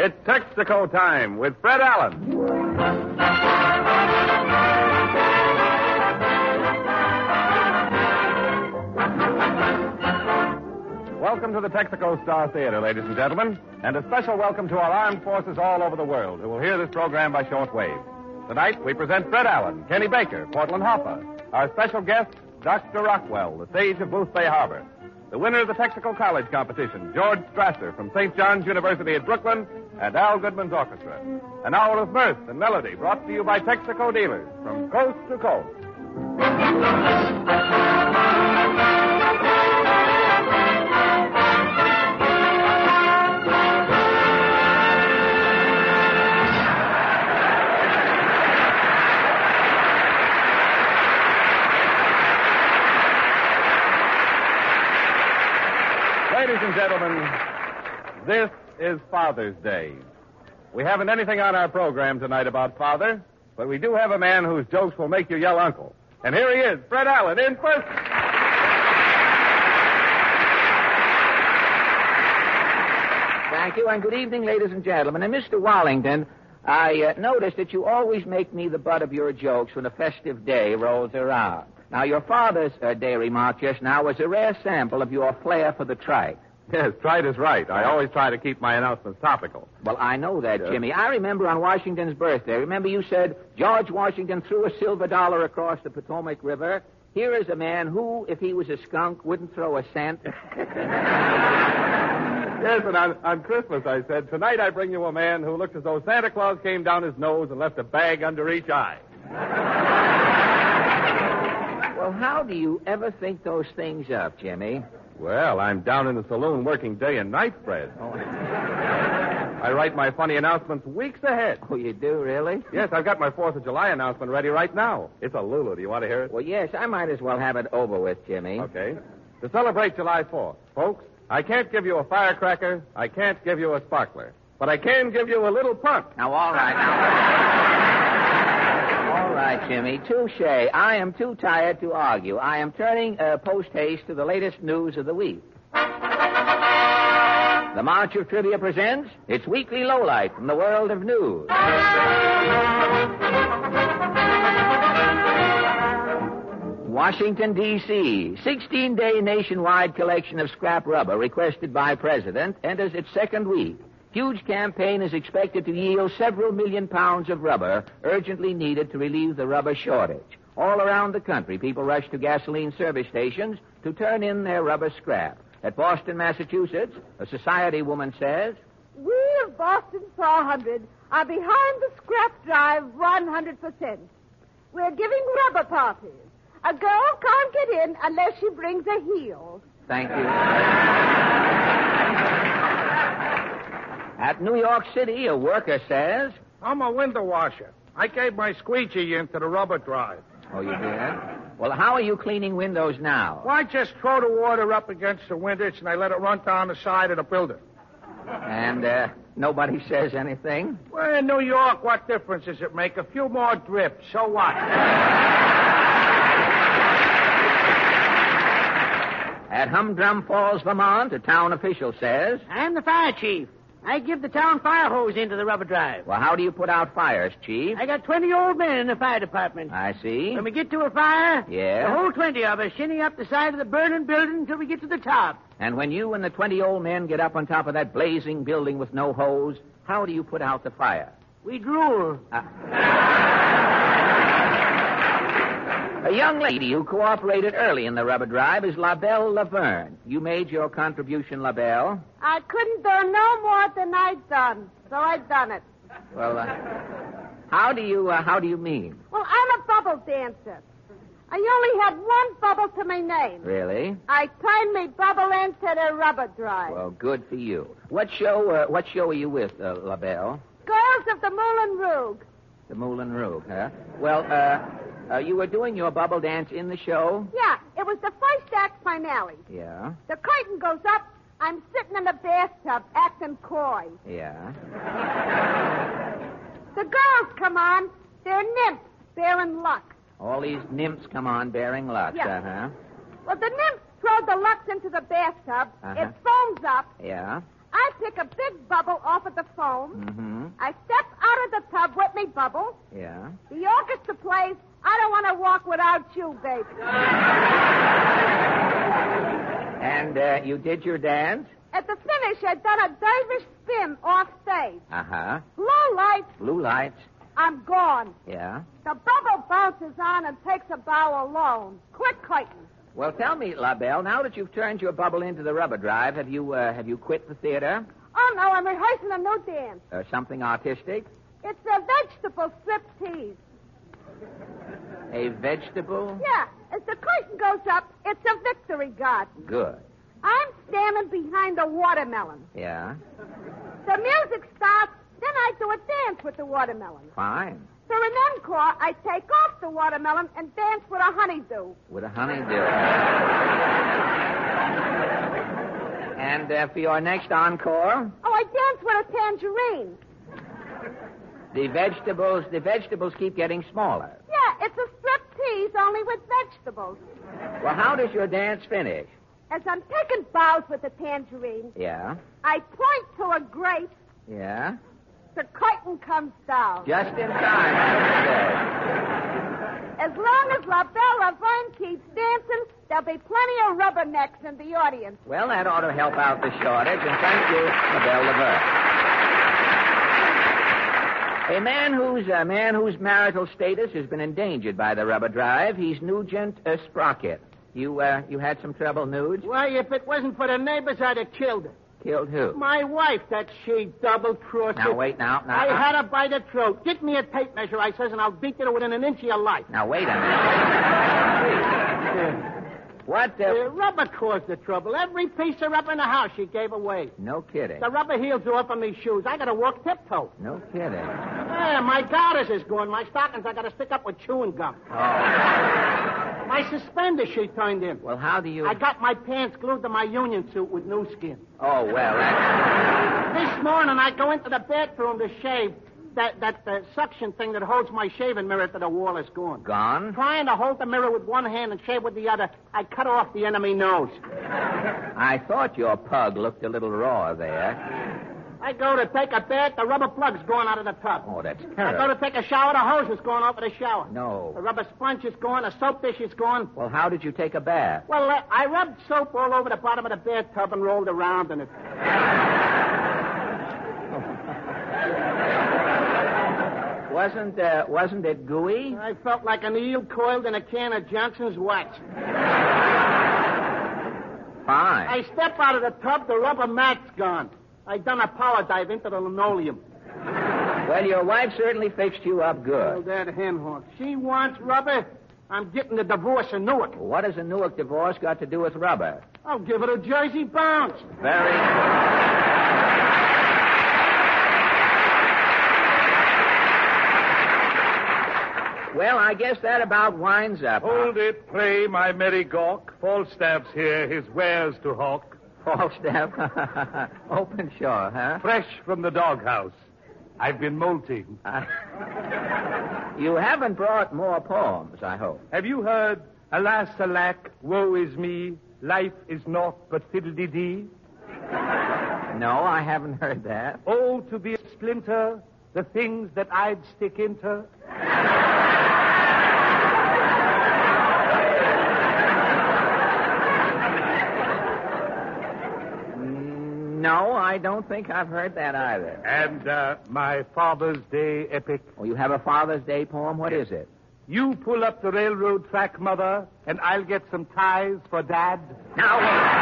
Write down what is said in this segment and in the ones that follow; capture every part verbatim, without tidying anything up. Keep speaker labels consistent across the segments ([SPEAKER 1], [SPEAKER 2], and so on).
[SPEAKER 1] It's Texaco time with Fred Allen. Welcome to the Texaco Star Theater, ladies and gentlemen, and a special welcome to our armed forces all over the world who will hear this program by shortwave. Tonight, we present Fred Allen, Kenny Baker, Portland Hoffa, our special guest, Doctor Rockwell, the sage of Booth Bay Harbor, the winner of the Texaco College competition, George Strasser from Saint John's University at Brooklyn, and Al Goodman's orchestra. An hour of mirth and melody brought to you by Texaco dealers from coast to coast. Ladies and gentlemen, this is Father's Day. We haven't anything on our program tonight about father, but we do have a man whose jokes will make you yell uncle. And here he is, Fred Allen, in first.
[SPEAKER 2] Thank you, and good evening, ladies and gentlemen. And Mister Wallington, I uh, noticed that you always make me the butt of your jokes when a festive day rolls around. Now, your father's uh, day remark just now was a rare sample of your flair for the trite.
[SPEAKER 1] Yes, trite is right. I always try to keep my announcements topical.
[SPEAKER 2] Well, I know that,
[SPEAKER 1] Yes.
[SPEAKER 2] Jimmy. I remember on Washington's birthday, remember you said George Washington threw a silver dollar across the Potomac River? Here is a man who, if he was a skunk, wouldn't throw a cent.
[SPEAKER 1] Yes, and on, on Christmas I said, tonight I bring you a man who looked as though Santa Claus came down his nose and left a bag under each eye.
[SPEAKER 2] Well, how do you ever think those things up, Jimmy?
[SPEAKER 1] Well, I'm down in the saloon working day and night, Fred.
[SPEAKER 2] Oh,
[SPEAKER 1] I write my funny announcements weeks ahead.
[SPEAKER 2] oh you do, really?
[SPEAKER 1] Yes, I've got my fourth of July announcement ready right now. It's a Lulu. Do you want to hear it?
[SPEAKER 2] Well, yes, I might as well have it over with, Jimmy.
[SPEAKER 1] Okay. To celebrate July fourth, folks, I can't give you a firecracker. I can't give you a sparkler. But I can give you a little punt.
[SPEAKER 2] Now, all right, now. All right, Jimmy. Touche. I am too tired to argue. I am turning uh, post-haste to the latest news of the week. The March of Trivia presents its weekly lowlight from the world of news. Washington, D C sixteen-day nationwide collection of scrap rubber requested by President enters its second week. Huge campaign is expected to yield several million pounds of rubber urgently needed to relieve the rubber shortage. All around the country, people rush to gasoline service stations to turn in their rubber scrap. At Boston, Massachusetts, a society woman says,
[SPEAKER 3] We of Boston four hundred are behind the scrap drive one hundred percent. We're giving rubber parties. A girl can't get in unless she brings a heel.
[SPEAKER 2] Thank you. At New York City, a worker says,
[SPEAKER 4] I'm a window washer. I gave my squeegee into the rubber drive.
[SPEAKER 2] oh, you did? Well, how are you cleaning windows now?
[SPEAKER 4] Well, I just throw the water up against the windows and I let it run down the side of the building.
[SPEAKER 2] And uh, nobody says anything?
[SPEAKER 4] Well, in New York, what difference does it make? A few more drips. So what?
[SPEAKER 2] At Humdrum Falls, Vermont, a town official says,
[SPEAKER 5] I'm the fire chief. I give the town fire hose into the rubber drive.
[SPEAKER 2] well, how do you put out fires, Chief?
[SPEAKER 5] I got twenty old men in the fire department.
[SPEAKER 2] I see.
[SPEAKER 5] When we get to a fire,
[SPEAKER 2] Yeah?
[SPEAKER 5] the whole twenty of us shinny up the side of the burning building until we get to the top.
[SPEAKER 2] And when you and the twenty old men get up on top of that blazing building with no hose, how do you put out the fire?
[SPEAKER 5] We drool.
[SPEAKER 2] A young lady who cooperated early in the rubber drive is LaBelle Laverne. You made your contribution, LaBelle.
[SPEAKER 3] I couldn't do no more than I'd done, so I done it.
[SPEAKER 2] Well, uh, how do you uh, how do you mean?
[SPEAKER 3] Well, I'm a bubble dancer. I only had one bubble to my name.
[SPEAKER 2] Really?
[SPEAKER 3] I tied my bubble into the rubber drive.
[SPEAKER 2] Well, good for you. What show uh, what show are you with, uh, LaBelle?
[SPEAKER 3] Girls of the Moulin Rouge.
[SPEAKER 2] The Moulin Rouge, huh? Well, uh, uh, you were doing your bubble dance in the show?
[SPEAKER 3] Yeah, it was the first act finale.
[SPEAKER 2] Yeah,
[SPEAKER 3] The curtain goes up. I'm sitting in the bathtub acting coy.
[SPEAKER 2] yeah.
[SPEAKER 3] The girls come on. They're nymphs bearing luck.
[SPEAKER 2] All these nymphs come on bearing luck,
[SPEAKER 3] Yeah.
[SPEAKER 2] uh-huh.
[SPEAKER 3] Well, the nymphs throw the lucks into the bathtub.
[SPEAKER 2] Uh-huh.
[SPEAKER 3] It foams up.
[SPEAKER 2] Yeah.
[SPEAKER 3] I pick a big bubble off of the foam.
[SPEAKER 2] Mm-hmm.
[SPEAKER 3] I step out of the tub with me bubble.
[SPEAKER 2] Yeah.
[SPEAKER 3] The orchestra plays, I Don't Want to Walk Without You, baby.
[SPEAKER 2] And uh, you did your dance?
[SPEAKER 3] At the finish, I'd done a dervish spin off stage.
[SPEAKER 2] Uh-huh.
[SPEAKER 3] Low lights,
[SPEAKER 2] Blue lights.
[SPEAKER 3] I'm gone.
[SPEAKER 2] Yeah.
[SPEAKER 3] The bubble bounces on and takes a bow alone. Quick curtain.
[SPEAKER 2] Well, tell me, La Belle, now that you've turned your bubble into the rubber drive, have you uh, have you quit the theater?
[SPEAKER 3] Oh, no, I'm rehearsing a new dance.
[SPEAKER 2] Uh, something artistic?
[SPEAKER 3] It's a vegetable striptease.
[SPEAKER 2] A vegetable?
[SPEAKER 3] Yeah, as the curtain goes up, it's a victory garden.
[SPEAKER 2] Good.
[SPEAKER 3] I'm standing behind the watermelon.
[SPEAKER 2] Yeah.
[SPEAKER 3] The music starts, then I do a dance with the watermelon.
[SPEAKER 2] Fine.
[SPEAKER 3] For an encore, I take off the watermelon and dance with a honeydew.
[SPEAKER 2] With a honeydew. And uh, for your next encore?
[SPEAKER 3] Oh, I dance with a tangerine.
[SPEAKER 2] The vegetables, the vegetables keep getting smaller.
[SPEAKER 3] Yeah, it's a striptease only with vegetables.
[SPEAKER 2] Well, how does your dance finish?
[SPEAKER 3] As I'm taking bows with the tangerine,
[SPEAKER 2] Yeah.
[SPEAKER 3] I point to a grape.
[SPEAKER 2] Yeah.
[SPEAKER 3] The curtain comes down.
[SPEAKER 2] Just in time, I would say.
[SPEAKER 3] As long as La Belle Laverne keeps dancing, there'll be plenty of rubbernecks in the audience.
[SPEAKER 2] Well, that ought to help out the shortage, and thank you, La Belle Laverne. A man whose a man whose marital status has been endangered by the rubber drive. He's Nugent uh, Sprocket. You uh, you had some trouble, Nuge?
[SPEAKER 5] Why, if it wasn't for the neighbors, I'd have killed her.
[SPEAKER 2] Killed who?
[SPEAKER 5] My wife, that she double-crossed.
[SPEAKER 2] Now wait, now, now.
[SPEAKER 5] I
[SPEAKER 2] uh,
[SPEAKER 5] had her by the throat. Get me a tape measure, I says, and I'll beat you to within an inch of your life.
[SPEAKER 2] Now wait a minute. What?
[SPEAKER 5] The
[SPEAKER 2] Uh...
[SPEAKER 5] rubber caused the trouble. Every piece of rubber in the house she gave away.
[SPEAKER 2] No kidding.
[SPEAKER 5] The rubber heels are off of me shoes. I gotta walk tiptoe.
[SPEAKER 2] No kidding.
[SPEAKER 5] Yeah, my garters is gone. My stockings I gotta stick up with chewing gum.
[SPEAKER 2] Oh.
[SPEAKER 5] My suspenders she turned in.
[SPEAKER 2] Well, how do you...
[SPEAKER 5] I got my pants glued to my union suit with new skin.
[SPEAKER 2] Oh, well, that's...
[SPEAKER 5] This morning I go into the bathroom to shave. That that uh, suction thing that holds my shaving mirror to the wall is gone.
[SPEAKER 2] Gone?
[SPEAKER 5] Trying to hold the mirror with one hand and shave with the other, I cut off the enemy nose.
[SPEAKER 2] I thought your pug looked a little raw there.
[SPEAKER 5] I go to take a bath, the rubber plug's going out of the tub.
[SPEAKER 2] Oh, that's
[SPEAKER 5] I
[SPEAKER 2] terrible.
[SPEAKER 5] go to take a shower, the hose is going off of the shower.
[SPEAKER 2] No.
[SPEAKER 5] The rubber sponge is gone, the soap dish is gone.
[SPEAKER 2] Well, how did you take a bath?
[SPEAKER 5] Well, uh, I rubbed soap all over the bottom of the bathtub and rolled around in it.
[SPEAKER 2] Wasn't uh, wasn't it gooey?
[SPEAKER 5] I felt like an eel coiled in a can of Johnson's wax.
[SPEAKER 2] Fine.
[SPEAKER 5] I step out of the tub, the rubber mat's gone. I done a power dive into the linoleum.
[SPEAKER 2] Well, your wife certainly fixed you up
[SPEAKER 5] Oh,
[SPEAKER 2] good.
[SPEAKER 5] that hen hawk. She wants rubber. I'm getting the divorce of Newark.
[SPEAKER 2] What has a Newark divorce got to do with rubber?
[SPEAKER 5] I'll give it a Jersey bounce.
[SPEAKER 2] Very Well, I guess that about winds up.
[SPEAKER 4] Hold it, pray, my merry gawk. Falstaff's here, his wares to hawk.
[SPEAKER 2] Falstaff. Open shore, huh?
[SPEAKER 4] Fresh from the doghouse. I've been molting.
[SPEAKER 2] Uh, you haven't brought more poems, I hope.
[SPEAKER 4] Have you heard, alas, alack, woe is me, life is naught but fiddle-dee-dee?
[SPEAKER 2] No, I haven't heard that.
[SPEAKER 4] Oh, to be a splinter, the things that I'd stick into.
[SPEAKER 2] No, I don't think I've heard that either.
[SPEAKER 4] And uh, my Father's Day epic.
[SPEAKER 2] Oh, you have a Father's Day poem? What is it?
[SPEAKER 4] You pull up the railroad track, Mother, and I'll get some ties for Dad.
[SPEAKER 2] Now,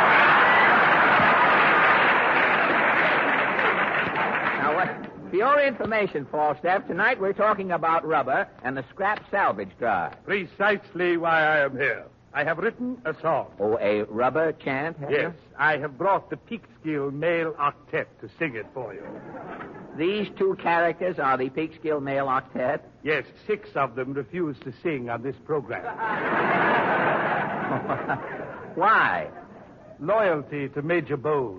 [SPEAKER 2] now what? For your information, Falstaff, tonight we're talking about rubber and the scrap salvage drive.
[SPEAKER 4] Precisely why I am here. I have written a song.
[SPEAKER 2] Oh, a rubber chant? have
[SPEAKER 4] Yes,
[SPEAKER 2] you?
[SPEAKER 4] I have brought the Peekskill male octet to sing it for you.
[SPEAKER 2] These two characters are the Peekskill male octet.
[SPEAKER 4] Yes, six of them refuse to sing on this program.
[SPEAKER 2] Why?
[SPEAKER 4] Loyalty to Major Bowes.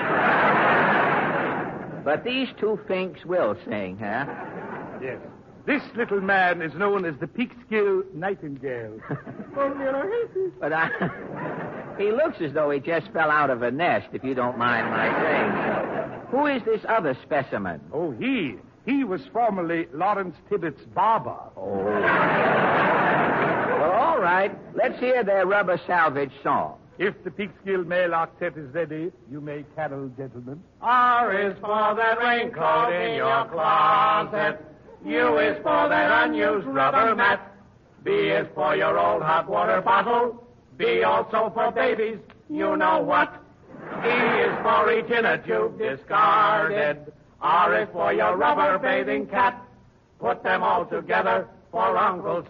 [SPEAKER 2] But these two finks will sing, huh?
[SPEAKER 4] Yes. This little man is known as the Peekskill Nightingale.
[SPEAKER 2] But I, he looks as though he just fell out of a nest, if you don't mind my saying so. Who is this other specimen?
[SPEAKER 4] Oh, he. He was formerly Lawrence Tibbetts' barber.
[SPEAKER 2] Oh. Well, all right. Let's hear their rubber salvage song.
[SPEAKER 4] If the Peekskill mail octet is ready, you may carol, gentlemen.
[SPEAKER 5] R is for that raincoat in your closet. U is for that unused rubber mat. B is for your old hot water bottle. B also for babies, you know what. E is for each inner tube discarded. R is for your rubber bathing cap. Put them all together for Uncle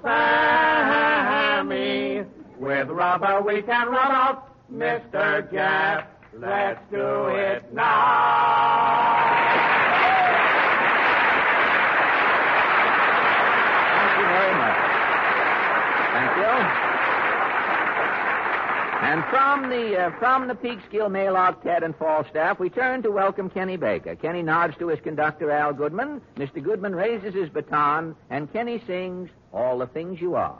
[SPEAKER 5] Sammy. With rubber we can rub out Mister Jeff. Let's do it now.
[SPEAKER 2] Thank you very much. Thank you. And from the uh, from the Peekskill Mail Octet and Falstaff, we turn to welcome Kenny Baker. Kenny nods to his conductor, Al Goodman. Mister Goodman raises his baton, and Kenny sings All the Things You Are.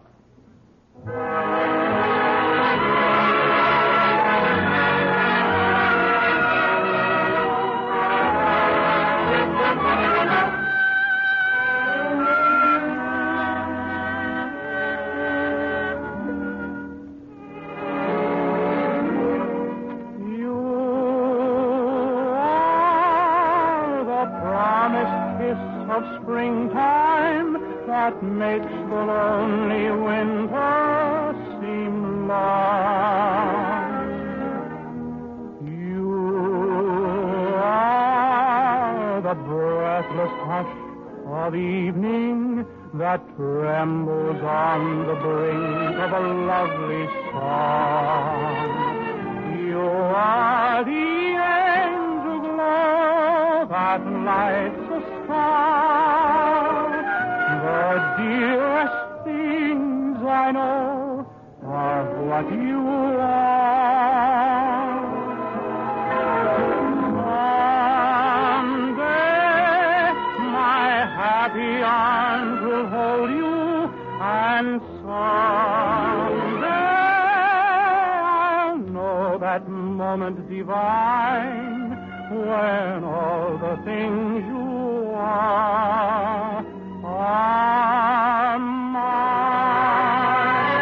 [SPEAKER 6] Springtime that makes the lonely winter seem long. You are the breathless hush of evening that trembles on the brink of a lovely song. You are the angel glow that lights a star. The dearest things I know are what you are. Someday my happy arms will hold you, and someday I'll know that moment divine when all the things you are are mine.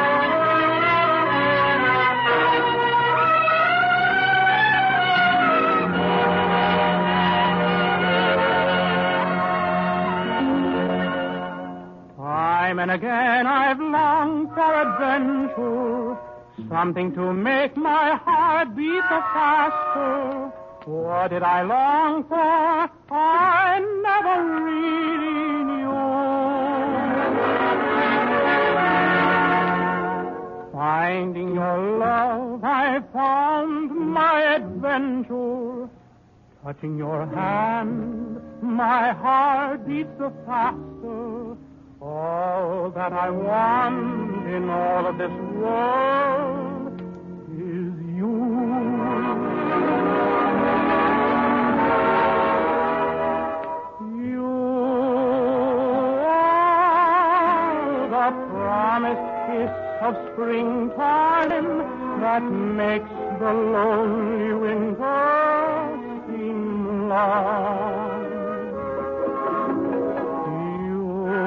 [SPEAKER 6] Time and again I've longed for adventure, something to make my heart beat the faster. What did I long for? I never really knew. Finding your love, I found my adventure. Touching your hand, my heart beats the faster. All that I want in all of this world is you. Promised kiss of springtime that makes the lonely winter seem long. You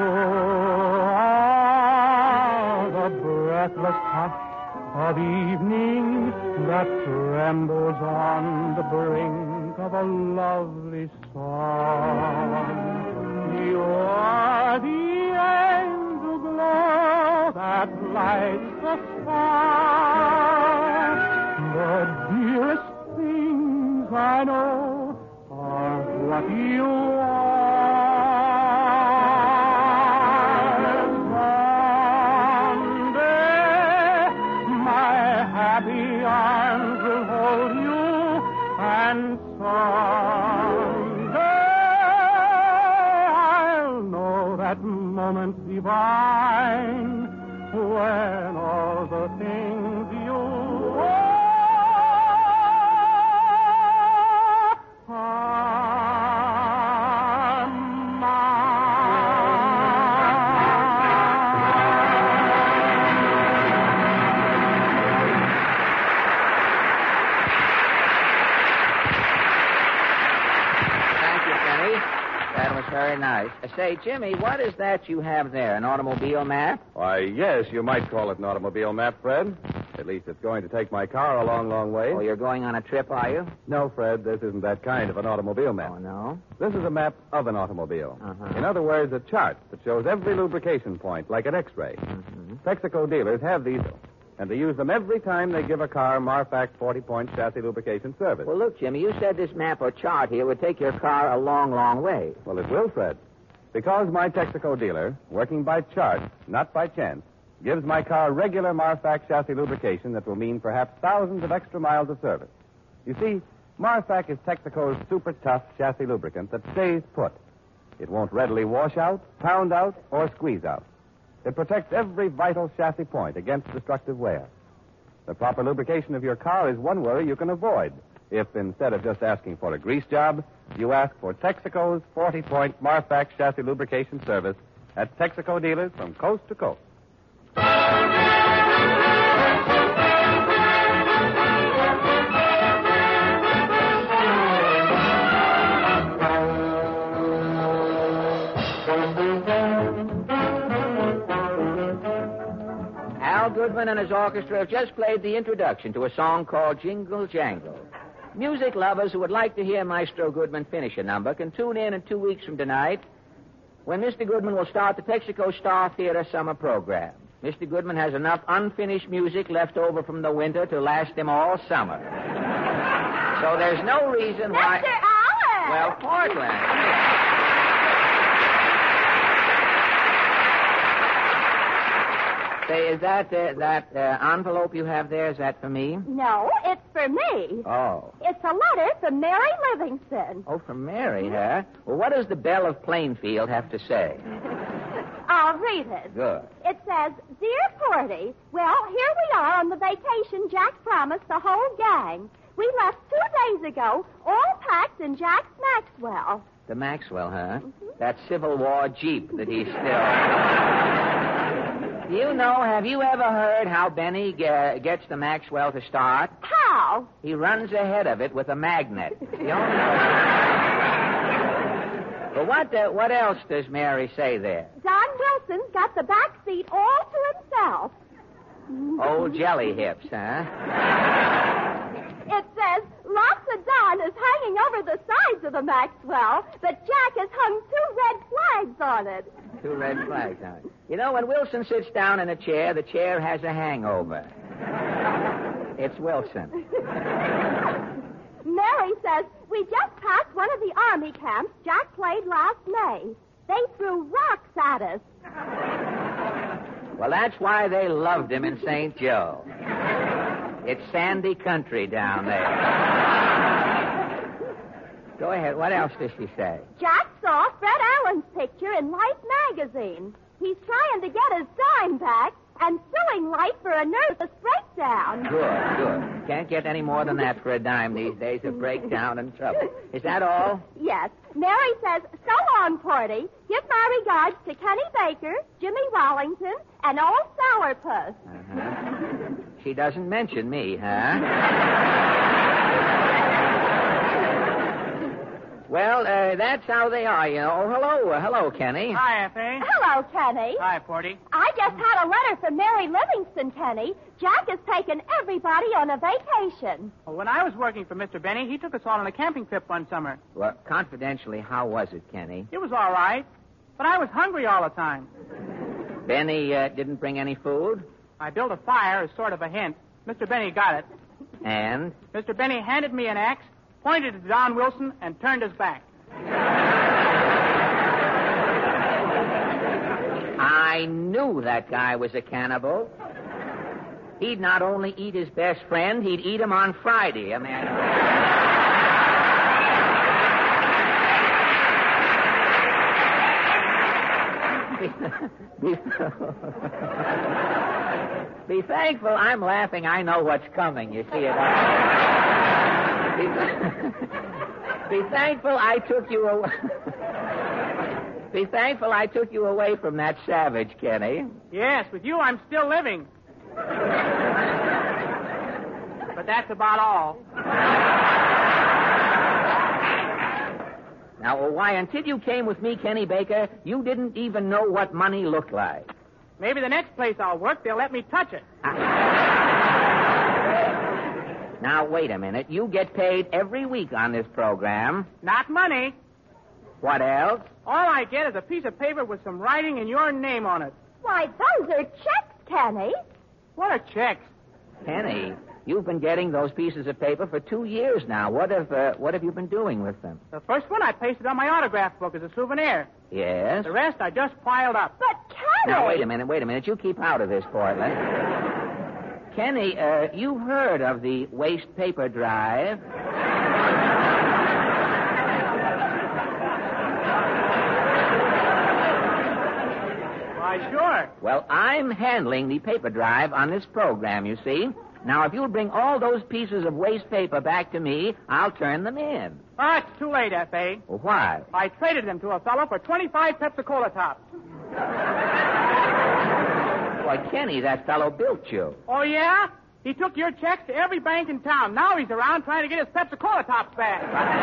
[SPEAKER 6] are the breathless hush of evening that trembles on the brink of a lovely song. You are the angel glow that lights the sky. The dearest things I know are what you are. Someday my happy arms will hold you, and someday I'll know that moment divine when all the things you are are
[SPEAKER 2] That was very nice. Uh, say, Jimmy, what is that you have there? An automobile map?
[SPEAKER 1] Why, yes, you might call it an automobile map, Fred. At least it's going to take my car a long, long way.
[SPEAKER 2] Oh, you're going on a trip, are you?
[SPEAKER 1] No, Fred, this isn't that kind of an automobile map.
[SPEAKER 2] Oh, no?
[SPEAKER 1] This is a map of an automobile.
[SPEAKER 2] Uh-huh.
[SPEAKER 1] In other words, a chart that shows every lubrication point, like an X-ray.
[SPEAKER 2] Mm-hmm.
[SPEAKER 1] Texaco dealers have these, and they use them every time they give a car Marfax forty-point chassis lubrication service.
[SPEAKER 2] Well, look, Jimmy, you said this map or chart here would take your car a long, long way.
[SPEAKER 1] Well, it will, Fred. Because my Texaco dealer, working by chart, not by chance, gives my car regular Marfax chassis lubrication that will mean perhaps thousands of extra miles of service. You see, Marfax is Texaco's super tough chassis lubricant that stays put. It won't readily wash out, pound out, or squeeze out. It protects every vital chassis point against destructive wear. The proper lubrication of your car is one worry you can avoid if, instead of just asking for a grease job, you ask for Texaco's forty-point Marfax chassis lubrication service at Texaco dealers from coast to coast.
[SPEAKER 2] Al Goodman and his orchestra have just played the introduction to a song called Jingle Jangle. Music lovers who would like to hear Maestro Goodman finish a number can tune in in two weeks from tonight when Mister Goodman will start the Texaco Star Theater summer program. Mister Goodman has enough unfinished music left over from the winter to last him all summer. So there's no reason why...
[SPEAKER 3] Mister Allen!
[SPEAKER 2] Well, Portland... Say, is that uh, that uh, envelope you have there, is that for me?
[SPEAKER 3] No, it's for me.
[SPEAKER 2] Oh.
[SPEAKER 3] It's a letter from Mary Livingston.
[SPEAKER 2] Oh, from Mary, huh? Well, what does the Belle of Plainfield have to say?
[SPEAKER 3] I'll read it.
[SPEAKER 2] Good.
[SPEAKER 3] It says, Dear Porty, well, here we are on the vacation Jack promised the whole gang. We left two days ago, all packed in Jack's Maxwell.
[SPEAKER 2] The Maxwell, huh? Mm-hmm. That Civil War Jeep that he's still... Do you know, have you ever heard how Benny ge- gets the Maxwell to start?
[SPEAKER 3] How?
[SPEAKER 2] He runs ahead of it with a magnet. The only... But what, uh, what else does Mary say there?
[SPEAKER 3] Don Wilson's got the back seat all to himself.
[SPEAKER 2] Old jelly hips, huh?
[SPEAKER 3] It says, lots of Don is hanging over the sides of the Maxwell, but Jack has hung two red flags on it.
[SPEAKER 2] Two red flags on it. You know, when Wilson sits down in a chair, the chair has a hangover. It's Wilson.
[SPEAKER 3] Mary says, we just passed one of the army camps Jack played last May. They threw rocks at us.
[SPEAKER 2] Well, that's why they loved him in Saint Joe. It's sandy country down there. Go ahead. What else does she say?
[SPEAKER 3] Jack saw Fred Allen's picture in Life magazine. He's trying to get his dime back and suing Life for a nervous breakdown.
[SPEAKER 2] Good, good. Can't get any more than that for a dime these days, a breakdown and trouble. Is that all?
[SPEAKER 3] Yes. Mary says, so long, Porty. Give my regards to Kenny Baker, Jimmy Wallington, and old Sourpuss.
[SPEAKER 2] Uh-huh. She doesn't mention me, huh? Well, uh, that's how they are, you know. Oh, hello, uh, hello, Kenny.
[SPEAKER 6] Hi, F A.
[SPEAKER 3] Hello, Kenny.
[SPEAKER 6] Hi, Porty.
[SPEAKER 3] I just had a letter from Mary Livingston, Kenny. Jack has taken everybody on a vacation.
[SPEAKER 6] Well, when I was working for Mister Benny, he took us all on a camping trip one summer.
[SPEAKER 2] Well, confidentially, how was it, Kenny?
[SPEAKER 6] It was all right, but I was hungry all the time.
[SPEAKER 2] Benny uh, didn't bring any food?
[SPEAKER 6] I built a fire as sort of a hint. Mister Benny got it.
[SPEAKER 2] And?
[SPEAKER 6] Mister Benny handed me an axe, pointed at Don Wilson, and turned his back.
[SPEAKER 2] I knew that guy was a cannibal. He'd not only eat his best friend, he'd eat him on Friday. I mean... Be thankful I'm laughing. I know what's coming. You see it. Be, be thankful I took you away. Be thankful I took you away from that savage, Kenny.
[SPEAKER 6] Yes, with you I'm still living. But that's about all.
[SPEAKER 2] Now, why, until you came with me, Kenny Baker, you didn't even know what money looked like.
[SPEAKER 6] Maybe the next place I'll work, they'll let me touch it.
[SPEAKER 2] Now, wait a minute. You get paid every week on this program.
[SPEAKER 6] Not money.
[SPEAKER 2] What else?
[SPEAKER 6] All I get is a piece of paper with some writing and your name on it.
[SPEAKER 3] Why, those are checks, Kenny.
[SPEAKER 6] What are checks?
[SPEAKER 2] Kenny, you've been getting those pieces of paper for two years now. What have uh, what have you been doing with them?
[SPEAKER 6] The first one I pasted on my autograph book as a souvenir.
[SPEAKER 2] Yes?
[SPEAKER 6] The rest I just piled up.
[SPEAKER 3] But, Kenny...
[SPEAKER 2] Now, wait a minute, wait a minute. You keep out of this, Portland. Kenny, uh, you've heard of the waste paper drive.
[SPEAKER 6] Why, sure.
[SPEAKER 2] Well, I'm handling the paper drive on this program, you see. Now, if you'll bring all those pieces of waste paper back to me, I'll turn them in.
[SPEAKER 6] Oh, it's too late, F A.
[SPEAKER 2] Well, why?
[SPEAKER 6] I traded them to a fellow for twenty-five Pepsi-Cola tops.
[SPEAKER 2] Why, Kenny, that fellow built you.
[SPEAKER 6] Oh, yeah? He took your checks to every bank in town. Now he's around trying to get his Pepsi-Cola tops back.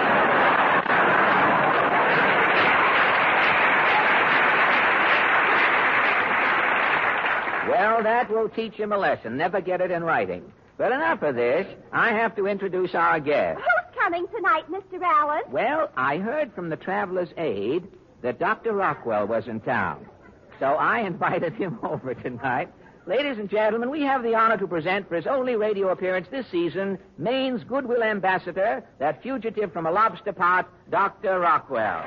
[SPEAKER 2] Well, that will teach him a lesson. Never get it in writing. But enough of this. I have to introduce our guest.
[SPEAKER 3] Who's coming tonight, Mister Allen?
[SPEAKER 2] Well, I heard from the traveler's aide that Doctor Rockwell was in town. So I invited him over tonight. Ladies and gentlemen, we have the honor to present for his only radio appearance this season, Maine's goodwill ambassador, that fugitive from a lobster pot, Doctor Rockwell.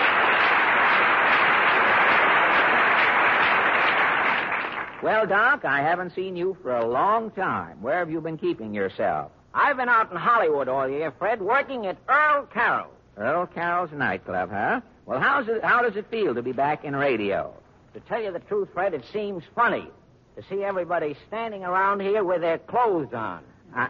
[SPEAKER 2] Well, Doc, I haven't seen you for a long time. Where have you been keeping yourself?
[SPEAKER 7] I've been out in Hollywood all year, Fred, working at Earl Carroll.
[SPEAKER 2] Earl Carroll's nightclub, huh? Well, how's it, how does it feel to be back in radio?
[SPEAKER 7] To tell you the truth, Fred, it seems funny to see everybody standing around here with their clothes on.
[SPEAKER 2] I...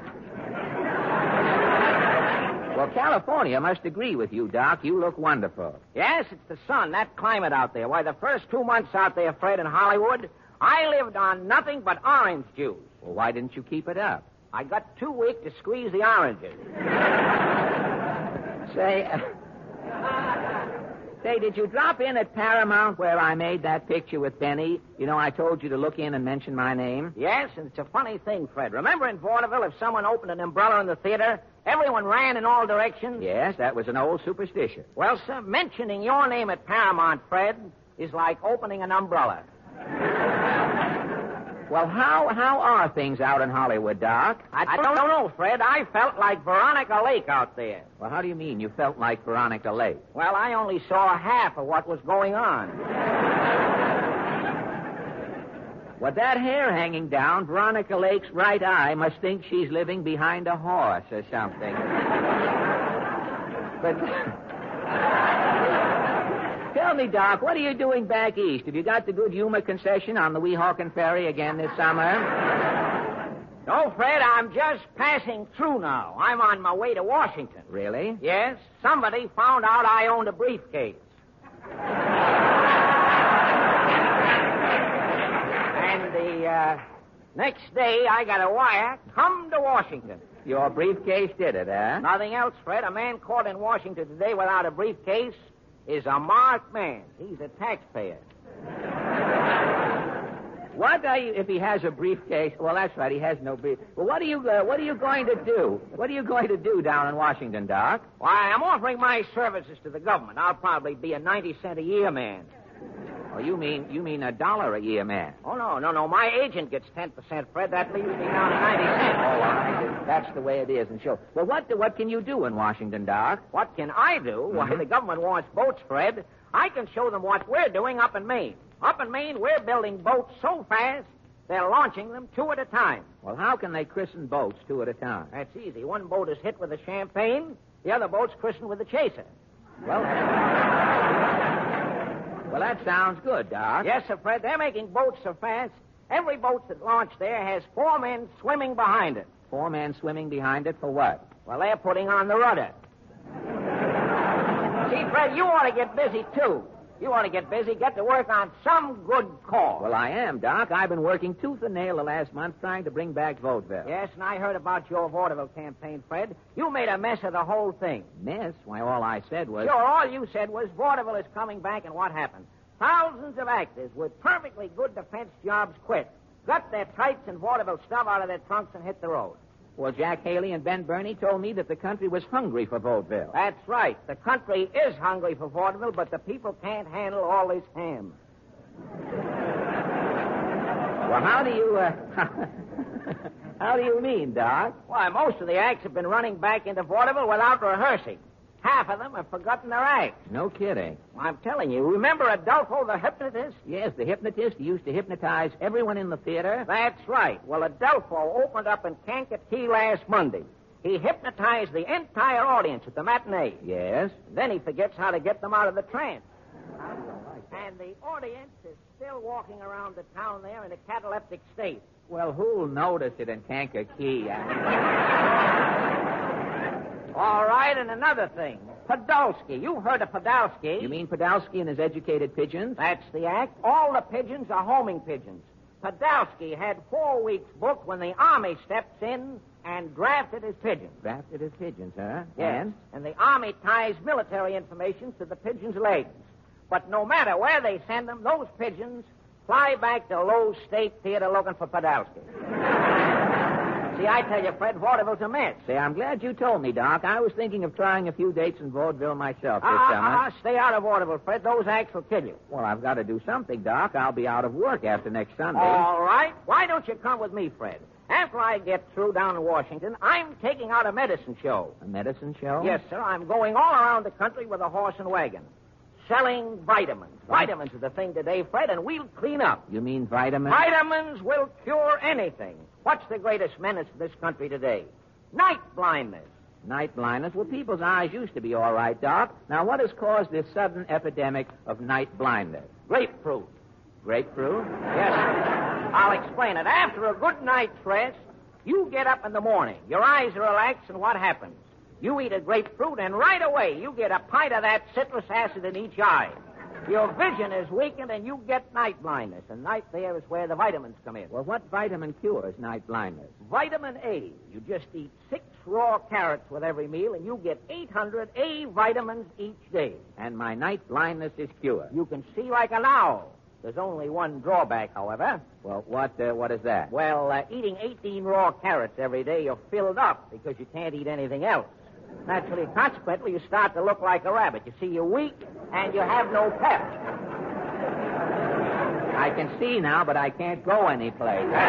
[SPEAKER 2] Well, California must agree with you, Doc. You look wonderful.
[SPEAKER 7] Yes, it's the sun, that climate out there. Why, the first two months out there, Fred, in Hollywood, I lived on nothing but orange juice.
[SPEAKER 2] Well, why didn't you keep it up?
[SPEAKER 7] I got too weak to squeeze the oranges.
[SPEAKER 2] Say, uh... Say, did you drop in at Paramount where I made that picture with Benny? You know, I told you to look in and mention my name.
[SPEAKER 7] Yes, and it's a funny thing, Fred. Remember in vaudeville, if someone opened an umbrella in the theater, everyone ran in all directions?
[SPEAKER 2] Yes, that was an old superstition.
[SPEAKER 7] Well, sir, mentioning your name at Paramount, Fred, is like opening an umbrella.
[SPEAKER 2] Well, how how are things out in Hollywood, Doc?
[SPEAKER 7] I, I don't know, Fred. I felt like Veronica Lake out there.
[SPEAKER 2] Well, how do you mean you felt like Veronica Lake?
[SPEAKER 7] Well, I only saw half of what was going on.
[SPEAKER 2] With that hair hanging down, Veronica Lake's right eye must think she's living behind a horse or something. But... Tell me, Doc, what are you doing back east? Have you got the good humor concession on the Weehawken Ferry again this summer?
[SPEAKER 7] No, Fred, I'm just passing through now. I'm on my way to Washington.
[SPEAKER 2] Really?
[SPEAKER 7] Yes. Somebody found out I owned a briefcase. And the uh, next day, I got a wire, come to Washington.
[SPEAKER 2] Your briefcase did it, huh?
[SPEAKER 7] Nothing else, Fred. A man caught in Washington today without a briefcase is a marked man. He's a taxpayer.
[SPEAKER 2] What are you, if he has a briefcase? Well, that's right, he has no brief. Well, what are you, uh, what are you going to do? What are you going to do down in Washington, Doc?
[SPEAKER 7] Why, I'm offering my services to the government. I'll probably be a ninety cent a year man.
[SPEAKER 2] Oh, you mean, you mean a dollar a year man?
[SPEAKER 7] Oh, no, no, no. My agent gets ten percent, Fred. That leaves me down to ninety cents.
[SPEAKER 2] Oh, all right. That's the way it is, and sure. Well, what, what can you do in Washington, Doc?
[SPEAKER 7] What can I do? Mm-hmm. Why, the government wants boats, Fred. I can show them what we're doing up in Maine. Up in Maine, we're building boats so fast, they're launching them two at a time.
[SPEAKER 2] Well, how can they christen boats two at a time?
[SPEAKER 7] That's easy. One boat is hit with a champagne, the other boat's christened with a chaser.
[SPEAKER 2] Well, well, that sounds good, Doc.
[SPEAKER 7] Yes, sir, Fred. They're making boats so fast, every boat that launched there has four men swimming behind it.
[SPEAKER 2] Four men swimming behind it for what?
[SPEAKER 7] Well, they're putting on the rudder. See, Fred, you ought to get busy, too. You want to get busy, get to work on some good cause.
[SPEAKER 2] Well, I am, Doc. I've been working tooth and nail the last month trying to bring back Vaudeville.
[SPEAKER 7] Yes, and I heard about your vaudeville campaign, Fred. You made a mess of the whole thing.
[SPEAKER 2] Mess? Why, all I said was...
[SPEAKER 7] Sure, all you said was vaudeville is coming back, and what happened? Thousands of actors with perfectly good defense jobs quit, got their tights and vaudeville stuff out of their trunks and hit the road.
[SPEAKER 2] Well, Jack Haley and Ben Burney told me that the country was hungry for vaudeville.
[SPEAKER 7] That's right. The country is hungry for vaudeville, but the people can't handle all this ham.
[SPEAKER 2] Well, how do you, uh... how do you mean, Doc?
[SPEAKER 7] Why, most of the acts have been running back into vaudeville without rehearsing. Half of them have forgotten their acts.
[SPEAKER 2] No kidding.
[SPEAKER 7] I'm telling you. Remember Adolfo the hypnotist?
[SPEAKER 2] Yes, the hypnotist who used to hypnotize everyone in the theater.
[SPEAKER 7] That's right. Well, Adolfo opened up in Kankakee last Monday. He hypnotized the entire audience at the matinee.
[SPEAKER 2] Yes.
[SPEAKER 7] Then he forgets how to get them out of the trance. And the audience is still walking around the town there in a cataleptic state.
[SPEAKER 2] Well, who'll notice it in Kankakee?
[SPEAKER 7] All right, and another thing. Podolsky. You heard of Podolsky.
[SPEAKER 2] You mean Podolsky and his educated pigeons?
[SPEAKER 7] That's the act. All the pigeons are homing pigeons. Podolsky had four weeks booked when the Army steps in and drafted his pigeons.
[SPEAKER 2] Drafted his pigeons, huh?
[SPEAKER 7] Yes.
[SPEAKER 2] And?
[SPEAKER 7] And the Army ties military information to the pigeons' legs. But no matter where they send them, those pigeons fly back to Lowe's State Theater looking for Podolsky. See, I tell you, Fred, vaudeville's a mess.
[SPEAKER 2] Say, I'm glad you told me, Doc. I was thinking of trying a few dates in vaudeville myself this
[SPEAKER 7] uh,
[SPEAKER 2] summer.
[SPEAKER 7] Uh, stay out of vaudeville, Fred. Those acts will kill you.
[SPEAKER 2] Well, I've got to do something, Doc. I'll be out of work after next Sunday.
[SPEAKER 7] All right. Why don't you come with me, Fred? After I get through down in Washington, I'm taking out a medicine show.
[SPEAKER 2] A medicine show?
[SPEAKER 7] Yes, sir. I'm going all around the country with a horse and wagon. Selling vitamins. What? Vitamins are the thing today, Fred, and we'll clean up.
[SPEAKER 2] You mean vitamins?
[SPEAKER 7] Vitamins will cure anything. What's the greatest menace to this country today? Night blindness.
[SPEAKER 2] Night blindness? Well, people's eyes used to be all right, Doc. Now, what has caused this sudden epidemic of night blindness?
[SPEAKER 7] Grapefruit.
[SPEAKER 2] Grapefruit?
[SPEAKER 7] Yes, sir. I'll explain it. After a good night's rest, you get up in the morning. Your eyes are relaxed, and what happens? You eat a grapefruit, and right away you get a pint of that citrus acid in each eye. Your vision is weakened, and you get night blindness. And night there is where the vitamins come in.
[SPEAKER 2] Well, what vitamin cures night blindness?
[SPEAKER 7] Vitamin A. You just eat six raw carrots with every meal, and you get eight hundred A vitamins each day.
[SPEAKER 2] And my night blindness is cured.
[SPEAKER 7] You can see like an owl. There's only one drawback, however.
[SPEAKER 2] Well, what uh, what is that?
[SPEAKER 7] Well, uh, eating eighteen raw carrots every day, you're filled up because you can't eat anything else. Naturally, consequently, you start to look like a rabbit. You see, you're weak, and you have no pep.
[SPEAKER 2] I can see now, but I can't go anyplace. So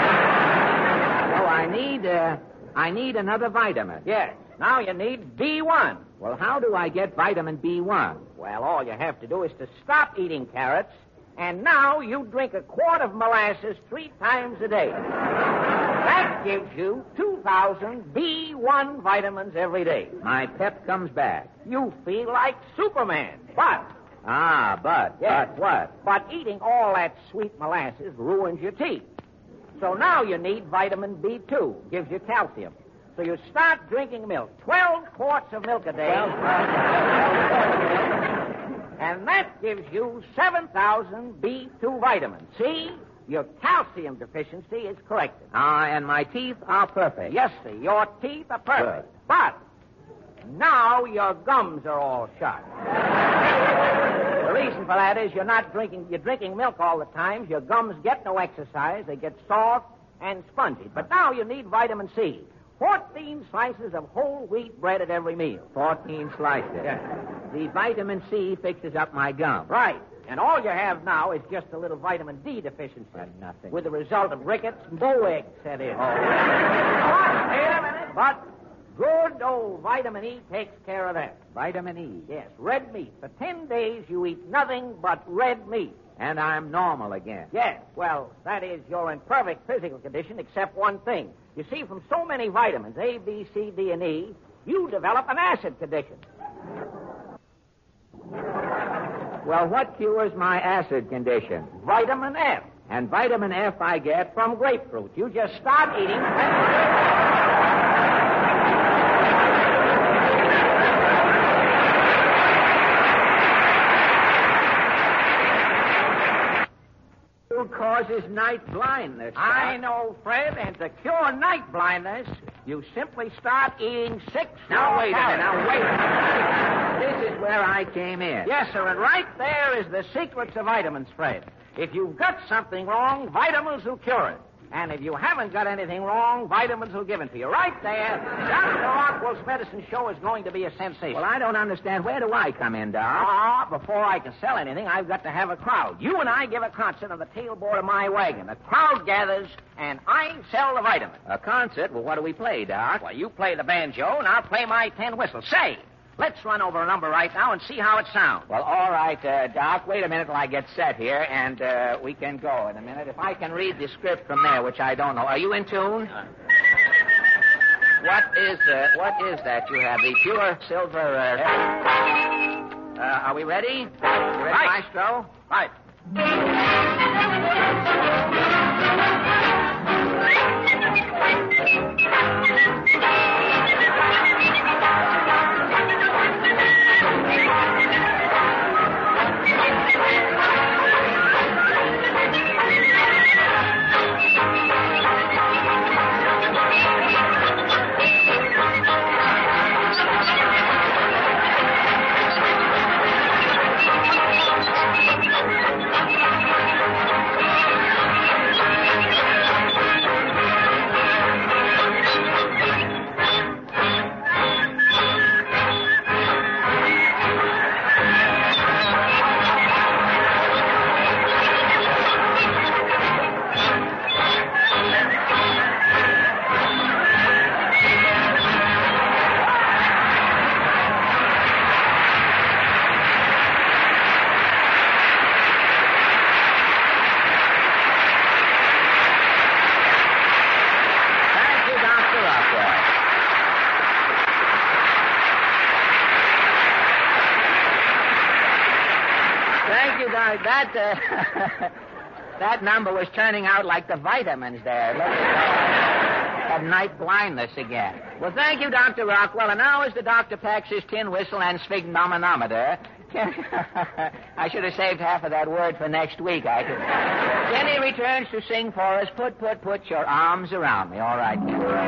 [SPEAKER 2] I need, uh, I need another vitamin.
[SPEAKER 7] Yes. Now you need B one.
[SPEAKER 2] Well, how do I get vitamin B one?
[SPEAKER 7] Well, all you have to do is to stop eating carrots, and now you drink a quart of molasses three times a day. That gives you two thousand B one vitamins every day.
[SPEAKER 2] My pep comes back.
[SPEAKER 7] You feel like Superman. But...
[SPEAKER 2] Ah, but...
[SPEAKER 7] Yes,
[SPEAKER 2] but what?
[SPEAKER 7] But eating all that sweet molasses ruins your teeth. So now you need vitamin B two. Gives you calcium. So you start drinking milk. Twelve quarts of milk a day.
[SPEAKER 2] Twelve quarts of milk.
[SPEAKER 7] And that gives you seven thousand B two vitamins. See? Your calcium deficiency is corrected.
[SPEAKER 2] Ah, and my teeth are perfect.
[SPEAKER 7] Yes, sir. Your teeth are perfect.
[SPEAKER 2] Good.
[SPEAKER 7] But now your gums are all shut. The reason for that is you're not drinking, you're drinking milk all the time. Your gums get no exercise. They get soft and spongy. But now you need vitamin C. Fourteen slices of whole wheat bread at every meal.
[SPEAKER 2] Fourteen slices.
[SPEAKER 7] Yes.
[SPEAKER 2] The vitamin C fixes up my gums.
[SPEAKER 7] Right. And all you have now is just a little vitamin D deficiency.
[SPEAKER 2] That's nothing.
[SPEAKER 7] With the result of rickets and bowlegs set in.
[SPEAKER 2] Oh.
[SPEAKER 7] But, wait a minute. But good old vitamin E takes care of that.
[SPEAKER 2] Vitamin E?
[SPEAKER 7] Yes, red meat. For ten days you eat nothing but red meat.
[SPEAKER 2] And I'm normal again.
[SPEAKER 7] Yes. Well, that is, you're in perfect physical condition except one thing. You see, from so many vitamins, A, B, C, D, and E, you develop an acid condition.
[SPEAKER 2] Well, what cures my acid condition?
[SPEAKER 7] Vitamin F.
[SPEAKER 2] And vitamin F I get
[SPEAKER 7] From grapefruit. You just start eating...
[SPEAKER 2] causes night blindness.
[SPEAKER 7] I
[SPEAKER 2] Doc.
[SPEAKER 7] know, Fred, and to cure night blindness, you simply start eating six
[SPEAKER 2] Now,
[SPEAKER 7] raw
[SPEAKER 2] wait a minute.
[SPEAKER 7] carrots.
[SPEAKER 2] Now, wait a minute. This is where I came in.
[SPEAKER 7] Yes, sir, and right there is the secret to vitamins, Fred. If you've got something wrong, vitamins will cure it. And if you haven't got anything wrong, vitamins will give it to you. Right there, Doctor Rockwell's medicine show is going to be a sensation.
[SPEAKER 2] Well, I don't understand. Where do I come in, Doc?
[SPEAKER 7] Ah, before I can sell anything, I've got to have a crowd. You and I give a concert on the tailboard of my wagon. The crowd gathers, and I sell the vitamins.
[SPEAKER 2] A concert? Well, what do we play, Doc?
[SPEAKER 7] Well, you play the banjo, and I'll play my tin whistle. Say, let's run over a number right now and see how it sounds.
[SPEAKER 2] Well, all right, uh, Doc. Wait a minute till I get set here, and uh, we can go in a minute. If I can read the script from there, which I don't know. Are you in tune? What is uh, what is that you have? The pure silver. Uh, uh, are we ready? You ready,
[SPEAKER 7] Right.
[SPEAKER 2] Maestro?
[SPEAKER 7] Right.
[SPEAKER 2] That, uh, that number was turning out like the vitamins there. Look at that. Had night blindness again. Well, thank you, Doctor Rockwell. And now as the doctor packs his tin whistle and sphygmomanometer, I should have saved half of that word for next week. I could. Then he returns to sing for us, put, put, put your arms around me. All right.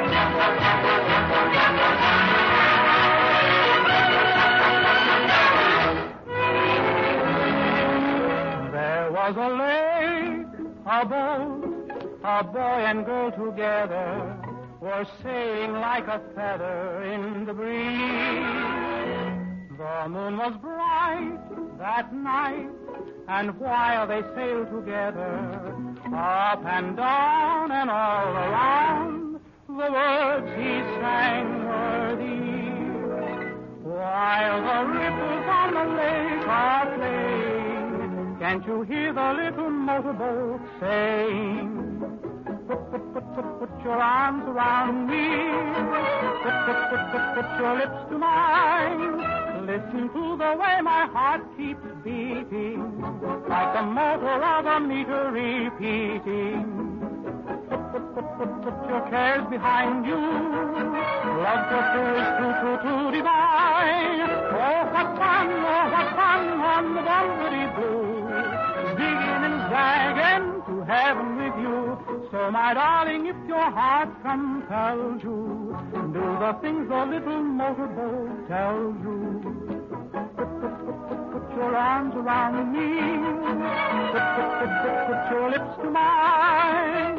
[SPEAKER 6] Was a lake, a boat, a boy and girl together were sailing like a feather in the breeze. The moon was bright that night, and while they sailed together, up and down and all around, the words he sang were these. While the ripples on the lake are playing, can't you hear the little motorboat saying, put, put, put, put, put your arms around me, put, put, put, put, put your lips to mine, listen to the way my heart keeps beating, like the motor of a meter repeating. Put, put, put, put, put your cares behind you, love your cares too, too, too divine. Oh, what fun, oh, what fun on the Bumblery Blue, digging and dragging to heaven with you. So, my darling, if your heart compels you, do the things the little motorboat tells you. Put, put, put, put, put your arms around me, put, put, put, put, put your lips to mine.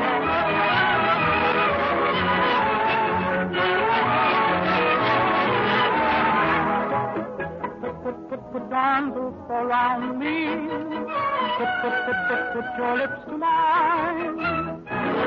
[SPEAKER 6] Put, put, put, put arms around me, put, put, put, put, put your lips to mine.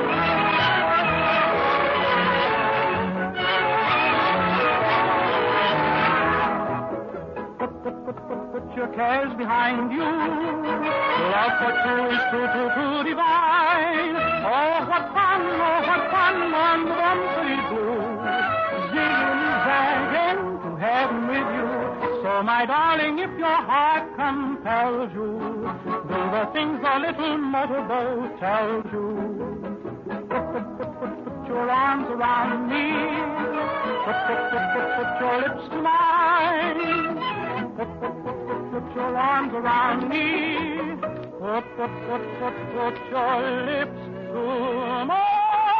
[SPEAKER 6] Put, put, put, put, put your cares behind you. Love for two is too, too, too divine. Oh, what fun, oh, what fun on the Bumblery Blue, zigging, zagging to heaven with you. So, my darling, if your heart compels you, do the things a little motorboat tells you. Put, put, put, put, put your arms around me, put, put, put, put, put your lips to mine. Put, put, put, put, put your arms around me, Put, put, put, put, put your lips to mine.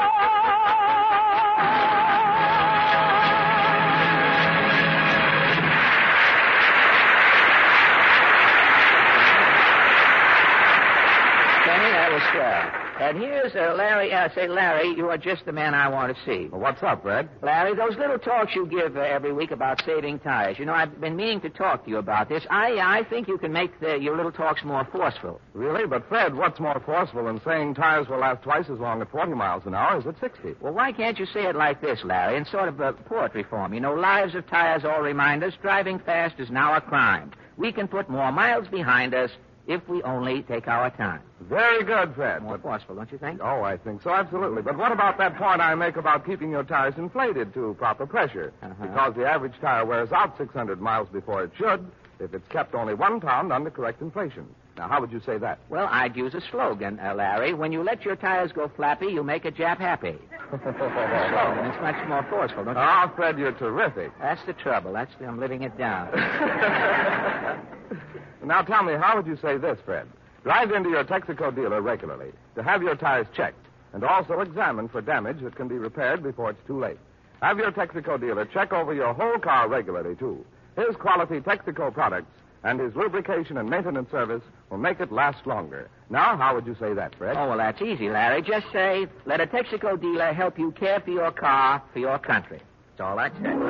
[SPEAKER 2] Swell. And here's uh, Larry. Uh, say, Larry, you are just the man I want to see.
[SPEAKER 1] Well, what's up, Fred?
[SPEAKER 2] Larry, those little talks you give uh, every week about saving tires. You know, I've been meaning to talk to you about this. I I think you can make the, your little talks more forceful.
[SPEAKER 1] Really? But, Fred, what's more forceful than saying tires will last twice as long at forty miles an hour as at sixty?
[SPEAKER 2] Well, why can't you say it like this, Larry, in sort of a poetry form? You know, lives of tires all remind us driving fast is now a crime. We can put more miles behind us if we only take our time.
[SPEAKER 1] Very good, Fred.
[SPEAKER 2] More
[SPEAKER 1] but...
[SPEAKER 2] forceful, don't you think?
[SPEAKER 1] Oh, I think so, absolutely. But what about that point I make about keeping your tires inflated to proper pressure?
[SPEAKER 2] Uh-huh.
[SPEAKER 1] Because the average tire wears out six hundred miles before it should if it's kept only one pound under correct inflation. Now, how would you say that?
[SPEAKER 2] Well, I'd use a slogan, uh, Larry. When you let your tires go flappy, you make a Jap happy. slogan. It's much more forceful, don't you?
[SPEAKER 1] Oh, Fred, you're terrific.
[SPEAKER 2] That's the trouble. That's the, I'm living it down.
[SPEAKER 1] Now, tell me, how would you say this, Fred? Drive into your Texaco dealer regularly to have your tires checked and also examined for damage that can be repaired before it's too late. Have your Texaco dealer check over your whole car regularly, too. His quality Texaco products and his lubrication and maintenance service will make it last longer. Now, how would you say that, Fred?
[SPEAKER 2] Oh, well, that's easy, Larry. Just say, let a Texaco dealer help you care for your car for your country. That's all I'd say.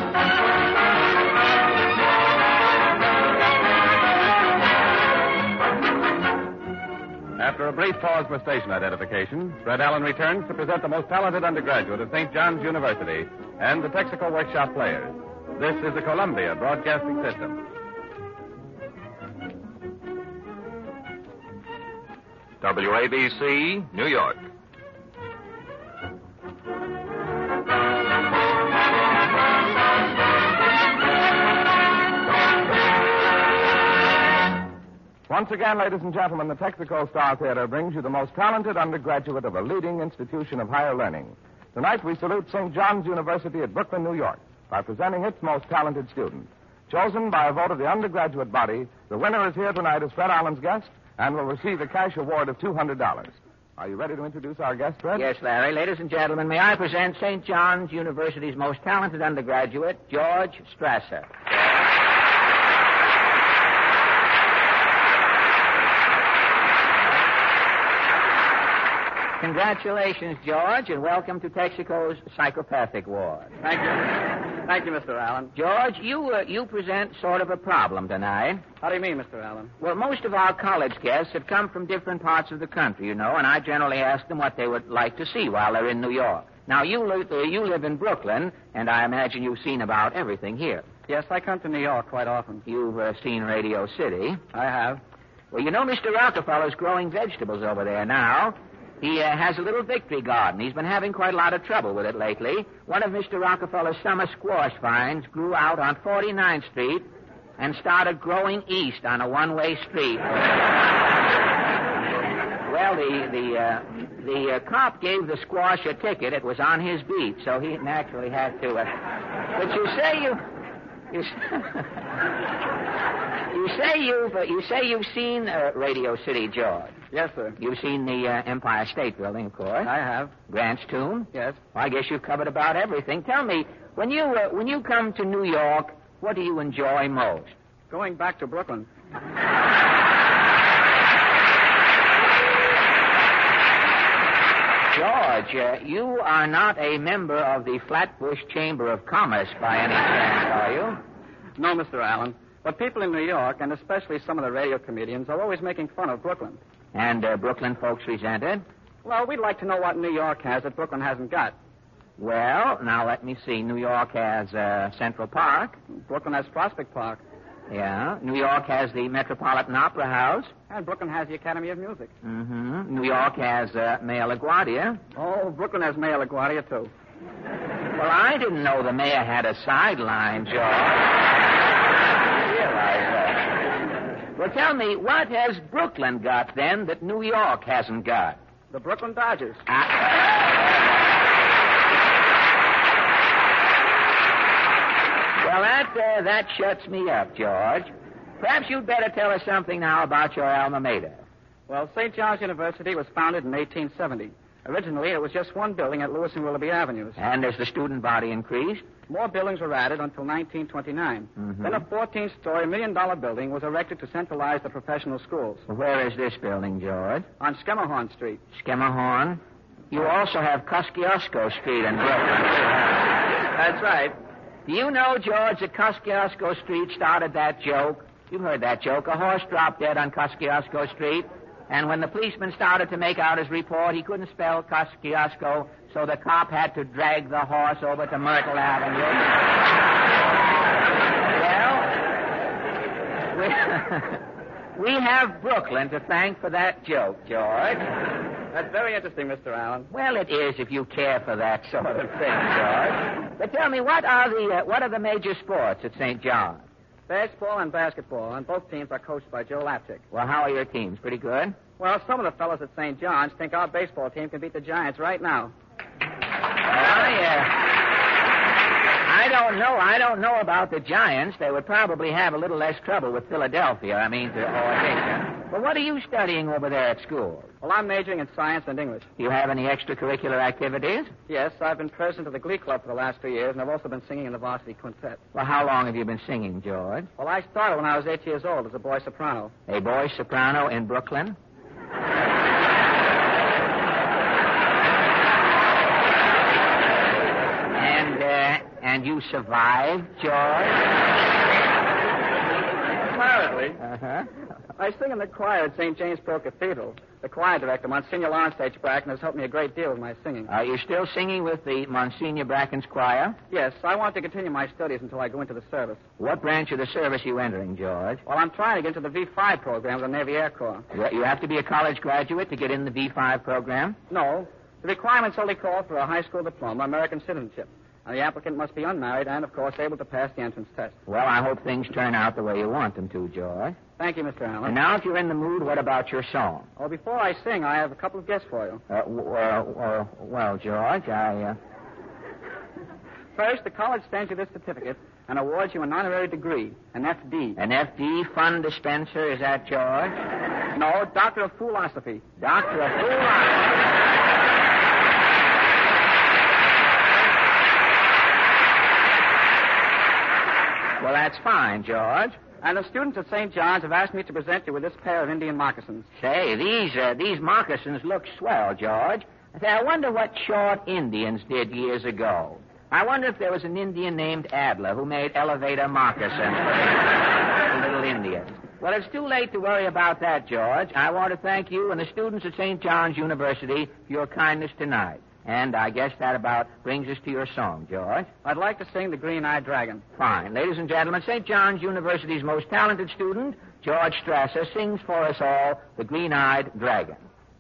[SPEAKER 1] After a brief pause for station identification, Fred Allen returns to present the most talented undergraduate of Saint John's University and the Texaco Workshop Players. This is the Columbia Broadcasting System.
[SPEAKER 8] W A B C, New York.
[SPEAKER 1] Once again, ladies and gentlemen, the Texaco Star Theater brings you the most talented undergraduate of a leading institution of higher learning. Tonight, we salute Saint John's University at Brooklyn, New York, by presenting its most talented student. Chosen by a vote of the undergraduate body, the winner is here tonight as Fred Allen's guest and will receive a cash award of two hundred dollars. Are you ready to introduce our guest, Fred?
[SPEAKER 2] Yes, Larry. Ladies and gentlemen, may I present Saint John's University's most talented undergraduate, George Strasser. Congratulations, George, and welcome to Texaco's psychopathic ward.
[SPEAKER 9] Thank you. Thank you, Mister Allen.
[SPEAKER 2] George, you uh, you present sort of a problem tonight.
[SPEAKER 9] How do you mean, Mister Allen?
[SPEAKER 2] Well, most of our college guests have come from different parts of the country, you know, and I generally ask them what they would like to see while they're in New York. Now, you live, uh, you live in Brooklyn, and I imagine you've seen about everything here.
[SPEAKER 9] Yes, I come to New York quite often.
[SPEAKER 2] You've uh, seen Radio City.
[SPEAKER 9] I have.
[SPEAKER 2] Well, you know, Mister Rockefeller's growing vegetables over there now. He uh, has a little victory garden. He's been having quite a lot of trouble with it lately. One of Mister Rockefeller's summer squash vines grew out on forty-ninth Street and started growing east on a one-way street. Well, the the uh, the uh, cop gave the squash a ticket. It was on his beat, so he naturally had to. Uh... But you say you you, you say you've uh, you say you've seen uh, Radio City, George.
[SPEAKER 9] Yes, sir.
[SPEAKER 2] You've seen the uh, Empire State Building, of course.
[SPEAKER 9] I have.
[SPEAKER 2] Grant's Tomb.
[SPEAKER 9] Yes.
[SPEAKER 2] Well, I guess you've covered about everything. Tell me, when you uh, when you come to New York, what do you enjoy most?
[SPEAKER 9] Going back to Brooklyn.
[SPEAKER 2] George, uh, you are not a member of the Flatbush Chamber of Commerce by any chance, are you?
[SPEAKER 9] No, Mister Allen. But people in New York, and especially some of the radio comedians, are always making fun of Brooklyn.
[SPEAKER 2] And uh, Brooklyn folks resent it?
[SPEAKER 9] Well, we'd like to know what New York has that Brooklyn hasn't got.
[SPEAKER 2] Well, now let me see. New York has uh, Central Park.
[SPEAKER 9] Brooklyn has Prospect Park.
[SPEAKER 2] Yeah. New York has the Metropolitan Opera House.
[SPEAKER 9] And Brooklyn has the Academy of Music.
[SPEAKER 2] Mm-hmm. New York has uh, Mayor LaGuardia.
[SPEAKER 9] Oh, Brooklyn has Mayor LaGuardia, too.
[SPEAKER 2] Well, I didn't know the mayor had a sideline, George. Well, tell me, what has Brooklyn got, then, that New York hasn't got?
[SPEAKER 9] The Brooklyn Dodgers.
[SPEAKER 2] Ah. Well, that, uh, that shuts me up, George. Perhaps you'd better tell us something now about your alma mater.
[SPEAKER 9] Well, Saint John's University was founded in eighteen seventy. Originally, it was just one building at Lewis and Willoughby Avenues.
[SPEAKER 2] And as the student body increased?
[SPEAKER 9] More buildings were added until nineteen twenty-nine.
[SPEAKER 2] Mm-hmm.
[SPEAKER 9] Then a fourteen-story, million-dollar building was erected to centralize the professional schools.
[SPEAKER 2] Where is this building, George?
[SPEAKER 9] On Skemmerhorn Street.
[SPEAKER 2] Skemmerhorn? You also have Kosciuszko Street in Brooklyn.
[SPEAKER 9] That's right.
[SPEAKER 2] Do you know, George, that Kosciuszko Street started that joke? You've heard that joke. A horse dropped dead on Kosciuszko Street. And when the policeman started to make out his report, he couldn't spell Kosciuszko, so the cop had to drag the horse over to Myrtle Avenue. Well, we, we have Brooklyn to thank for that joke, George.
[SPEAKER 9] That's very interesting, Mister Allen.
[SPEAKER 2] Well, it is if you care for that sort of thing, George. But tell me, what are the uh, what are the major sports at Saint John's?
[SPEAKER 9] Baseball and basketball, and both teams are coached by Joe Lapchick.
[SPEAKER 2] Well, how are your teams? Pretty good?
[SPEAKER 9] Well, some of the fellows at Saint John's think our baseball team can beat the Giants right now.
[SPEAKER 2] Well, I, uh, I don't know. I don't know about the Giants. They would probably have a little less trouble with Philadelphia, I mean, to audition. But what are you studying over there at school?
[SPEAKER 9] Well, I'm majoring in science and English.
[SPEAKER 2] Do you have any extracurricular activities?
[SPEAKER 9] Yes, I've been president of the Glee Club for the last two years, and I've also been singing in the varsity quintet.
[SPEAKER 2] Well, how long have you been singing, George?
[SPEAKER 9] Well, I started when I was eight years old as a boy soprano.
[SPEAKER 2] A boy soprano in Brooklyn? and, uh, and you survived, George?
[SPEAKER 9] Apparently.
[SPEAKER 2] Uh-huh.
[SPEAKER 9] I sing in the choir at Saint James Pro Cathedral. The choir director, Monsignor Lawrence H. Bracken, has helped me a great deal with my singing.
[SPEAKER 2] Are you still singing with the Monsignor Bracken's choir?
[SPEAKER 9] Yes, I want to continue my studies until I go into the service.
[SPEAKER 2] What branch of the service are you entering, George?
[SPEAKER 9] Well, I'm trying to get into the V five program of the Navy Air Corps.
[SPEAKER 2] You, you have to be a college graduate to get in the V five program?
[SPEAKER 9] No. The requirements only call for a high school diploma, American citizenship. And the applicant must be unmarried and, of course, able to pass the entrance test.
[SPEAKER 2] Well, I hope things turn out the way you want them to, George.
[SPEAKER 9] Thank you, Mister Allen.
[SPEAKER 2] And now, if you're in the mood, what about your song?
[SPEAKER 9] Oh, before I sing, I have a couple of guests for you.
[SPEAKER 2] Uh, w- uh, uh, well, George, I, uh...
[SPEAKER 9] First, the college sends you this certificate and awards you an honorary degree, an F D.
[SPEAKER 2] An F D, fund dispenser, is that, George?
[SPEAKER 9] No, Doctor of Philosophy.
[SPEAKER 2] Doctor of Philosophy. Well, that's fine, George.
[SPEAKER 9] And the students at Saint John's have asked me to present you with this pair of Indian moccasins.
[SPEAKER 2] Say, these uh, these moccasins look swell, George. Say, I wonder what short Indians did years ago. I wonder if there was an Indian named Adler who made elevator moccasins for little Indians. Well, it's too late to worry about that, George. I want to thank you and the students at Saint John's University for your kindness tonight. And I guess that about brings us to your song, George.
[SPEAKER 9] I'd like to sing The Green-Eyed Dragon.
[SPEAKER 2] Fine. Ladies and gentlemen, Saint John's University's most talented student, George Strasser, sings for us all The Green-Eyed Dragon.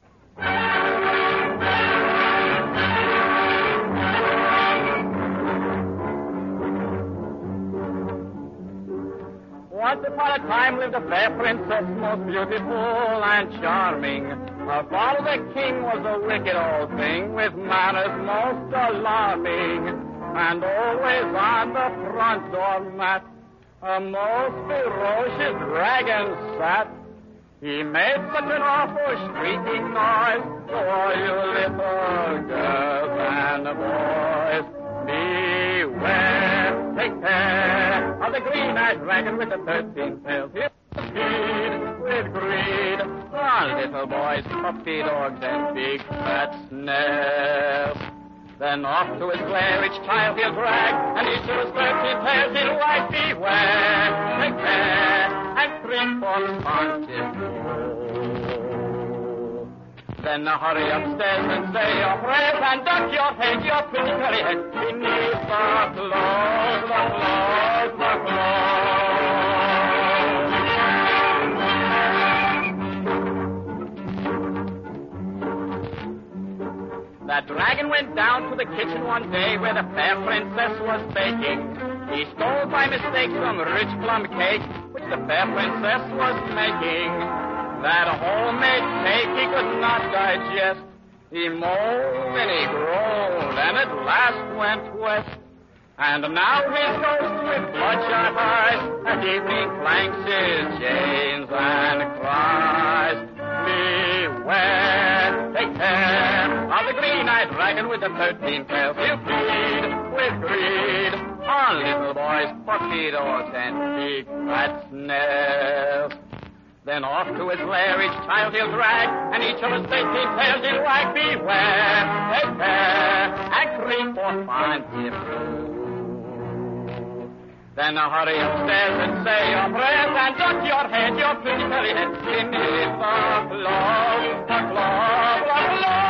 [SPEAKER 5] Once upon a time lived a fair princess, most beautiful and charming. Her father, the king, was a wicked old thing with manners most alarming. And always on the front door mat, a most ferocious dragon sat. He made such an awful shrieking noise, so all you little girls and boys, beware, take care of the green-eyed dragon with the thirteen tails. He'll feed with greed on little boys, puppy dogs, and big fat snails. Then off to his lair each child he'll drag, and each of his thirteen tails he'll wag. Beware, take care, and three for Pontiff. Then hurry upstairs and say your prayers and duck your head, your pretty curly head, beneath the clothes, the clothes, the clothes. That dragon went down to the kitchen one day where the fair princess was baking. He stole by mistake some rich plum cake, which the fair princess was making. That homemade cake he could not digest. He moaned and he groaned and at last went west. And now his ghost with bloodshot eyes at evening clanks his chains and cries,
[SPEAKER 10] dragon with the thirteen tails. He'll feed with greed on little boys, mosquitoes, and big fat snails. Then off to his lair each child he'll drag, and each of his thirteen tails he'll wag. Beware, take care, and creep for fine food. Then hurry upstairs and say your prayers, and duck your head, your pretty curly head, beneath the glove, the glove, the glove.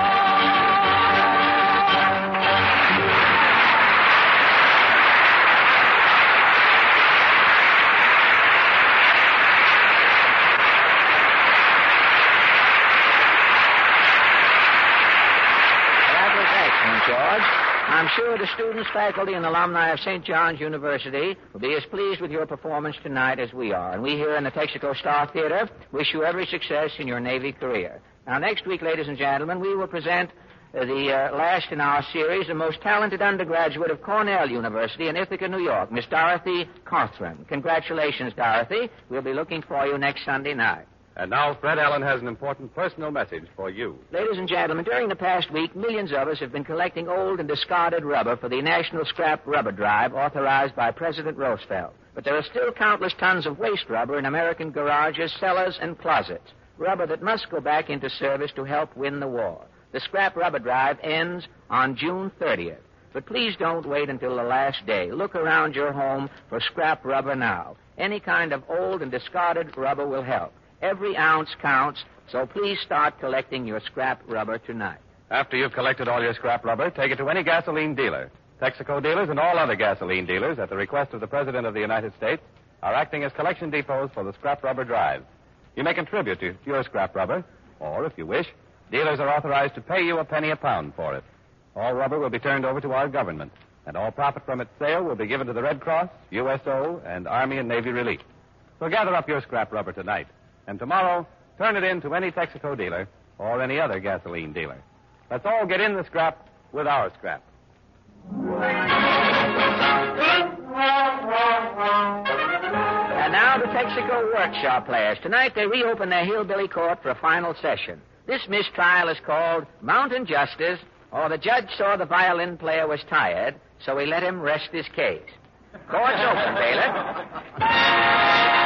[SPEAKER 2] George. I'm sure the students, faculty, and alumni of Saint John's University will be as pleased with your performance tonight as we are. And we here in the Texaco Star Theater wish you every success in your Navy career. Now, next week, ladies and gentlemen, we will present uh, the uh, last in our series, the most talented undergraduate of Cornell University in Ithaca, New York, Miss Dorothy Cothran. Congratulations, Dorothy. We'll be looking for you next Sunday night.
[SPEAKER 1] And now Fred Allen has an important personal message for you.
[SPEAKER 2] Ladies and gentlemen, during the past week, millions of us have been collecting old and discarded rubber for the National Scrap Rubber Drive authorized by President Roosevelt. But there are still countless tons of waste rubber in American garages, cellars, and closets. Rubber that must go back into service to help win the war. The Scrap Rubber Drive ends on June thirtieth. But please don't wait until the last day. Look around your home for scrap rubber now. Any kind of old and discarded rubber will help. Every ounce counts, so please start collecting your scrap rubber tonight.
[SPEAKER 1] After you've collected all your scrap rubber, take it to any gasoline dealer. Texaco dealers and all other gasoline dealers, at the request of the President of the United States, are acting as collection depots for the Scrap Rubber Drive. You may contribute to your scrap rubber, or, if you wish, dealers are authorized to pay you a penny a pound for it. All rubber will be turned over to our government, and all profit from its sale will be given to the Red Cross, U S O, and Army and Navy Relief. So gather up your scrap rubber tonight. And tomorrow, turn it in to any Texaco dealer or any other gasoline dealer. Let's all get in the scrap with our scrap.
[SPEAKER 2] And now the Texaco Workshop players. Tonight they reopen their hillbilly court for a final session. This mistrial is called Mountain Justice, or the judge saw the violin player was tired, so he let him rest his case. Court's open, bailiff.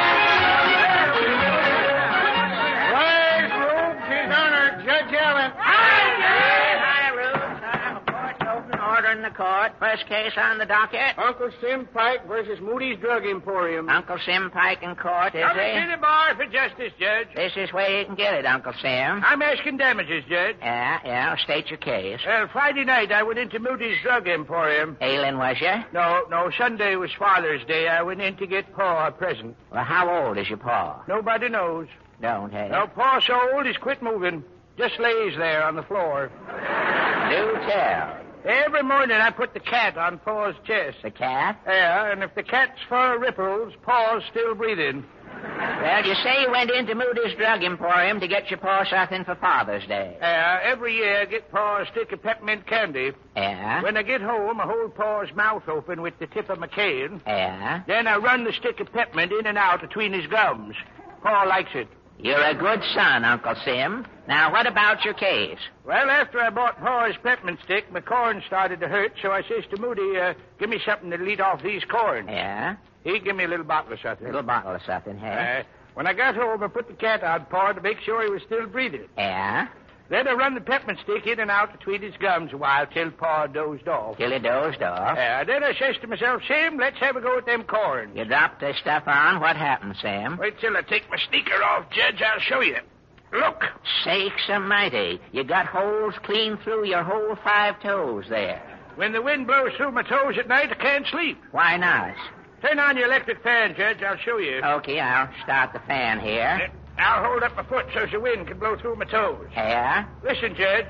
[SPEAKER 7] Judge Allen. Hi, Judge. Hi, Ruth. I'm a court open order in the court. First case on the docket.
[SPEAKER 11] Uncle Sim Pike versus Moody's Drug Emporium.
[SPEAKER 7] Uncle Sim Pike in court, is
[SPEAKER 11] Come
[SPEAKER 7] he?
[SPEAKER 11] to the bar for justice, Judge.
[SPEAKER 7] This is where you can get it, Uncle Sim.
[SPEAKER 11] I'm asking damages, Judge.
[SPEAKER 7] Yeah, yeah. State your case.
[SPEAKER 11] Well, Friday night I went into Moody's Drug Emporium.
[SPEAKER 7] Ailing, was you?
[SPEAKER 11] No, no. Sunday was Father's Day. I went in to get Pa a present.
[SPEAKER 7] Well, how old is your pa?
[SPEAKER 11] Nobody knows.
[SPEAKER 7] Don't, hey?
[SPEAKER 11] No, Pa's so old he's quit moving. Just lays there on the floor.
[SPEAKER 7] Do tell.
[SPEAKER 11] Every morning I put the cat on Pa's chest.
[SPEAKER 7] The cat?
[SPEAKER 11] Yeah, and if the cat's fur ripples, Pa's still breathing.
[SPEAKER 7] Well, you say you went into Moody's Drug Emporium to get your pa something for Father's Day.
[SPEAKER 11] Yeah, every year I get Pa a stick of peppermint candy.
[SPEAKER 7] Yeah?
[SPEAKER 11] When I get home, I hold Pa's mouth open with the tip of my cane.
[SPEAKER 7] Yeah?
[SPEAKER 11] Then I run the stick of peppermint in and out between his gums. Pa likes it.
[SPEAKER 7] You're a good son, Uncle Sim. Now, what about your case?
[SPEAKER 11] Well, after I bought Pa's peppermint stick, my corn started to hurt, so I says to Moody, uh, give me something to lead off these corns.
[SPEAKER 7] Yeah?
[SPEAKER 11] He give me a little bottle of something.
[SPEAKER 7] Little bottle of something, hey?
[SPEAKER 11] Uh, when I got home, I put the cat on Pa to make sure he was still breathing.
[SPEAKER 7] Yeah?
[SPEAKER 11] Then I run the peppermint stick in and out between his gums a while till Pa dozed off.
[SPEAKER 7] Till he dozed off?
[SPEAKER 11] Yeah, then I says to myself, Sam, let's have a go at them corns.
[SPEAKER 7] You dropped the stuff on. What happened, Sam?
[SPEAKER 11] Wait till I take my sneaker off, Judge. I'll show you. Look.
[SPEAKER 7] Sakes almighty. You got holes clean through your whole five toes there.
[SPEAKER 11] When the wind blows through my toes at night, I can't sleep.
[SPEAKER 7] Why not?
[SPEAKER 11] Turn on your electric fan, Judge. I'll show you.
[SPEAKER 7] Okay, I'll start the fan here.
[SPEAKER 11] I'll hold up my foot so the wind can blow through my toes.
[SPEAKER 7] Yeah?
[SPEAKER 11] Listen, Judge.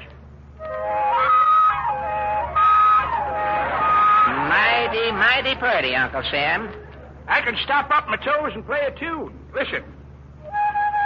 [SPEAKER 7] Mighty, mighty pretty, Uncle Sam.
[SPEAKER 11] I can stop up my toes and play a tune. Listen.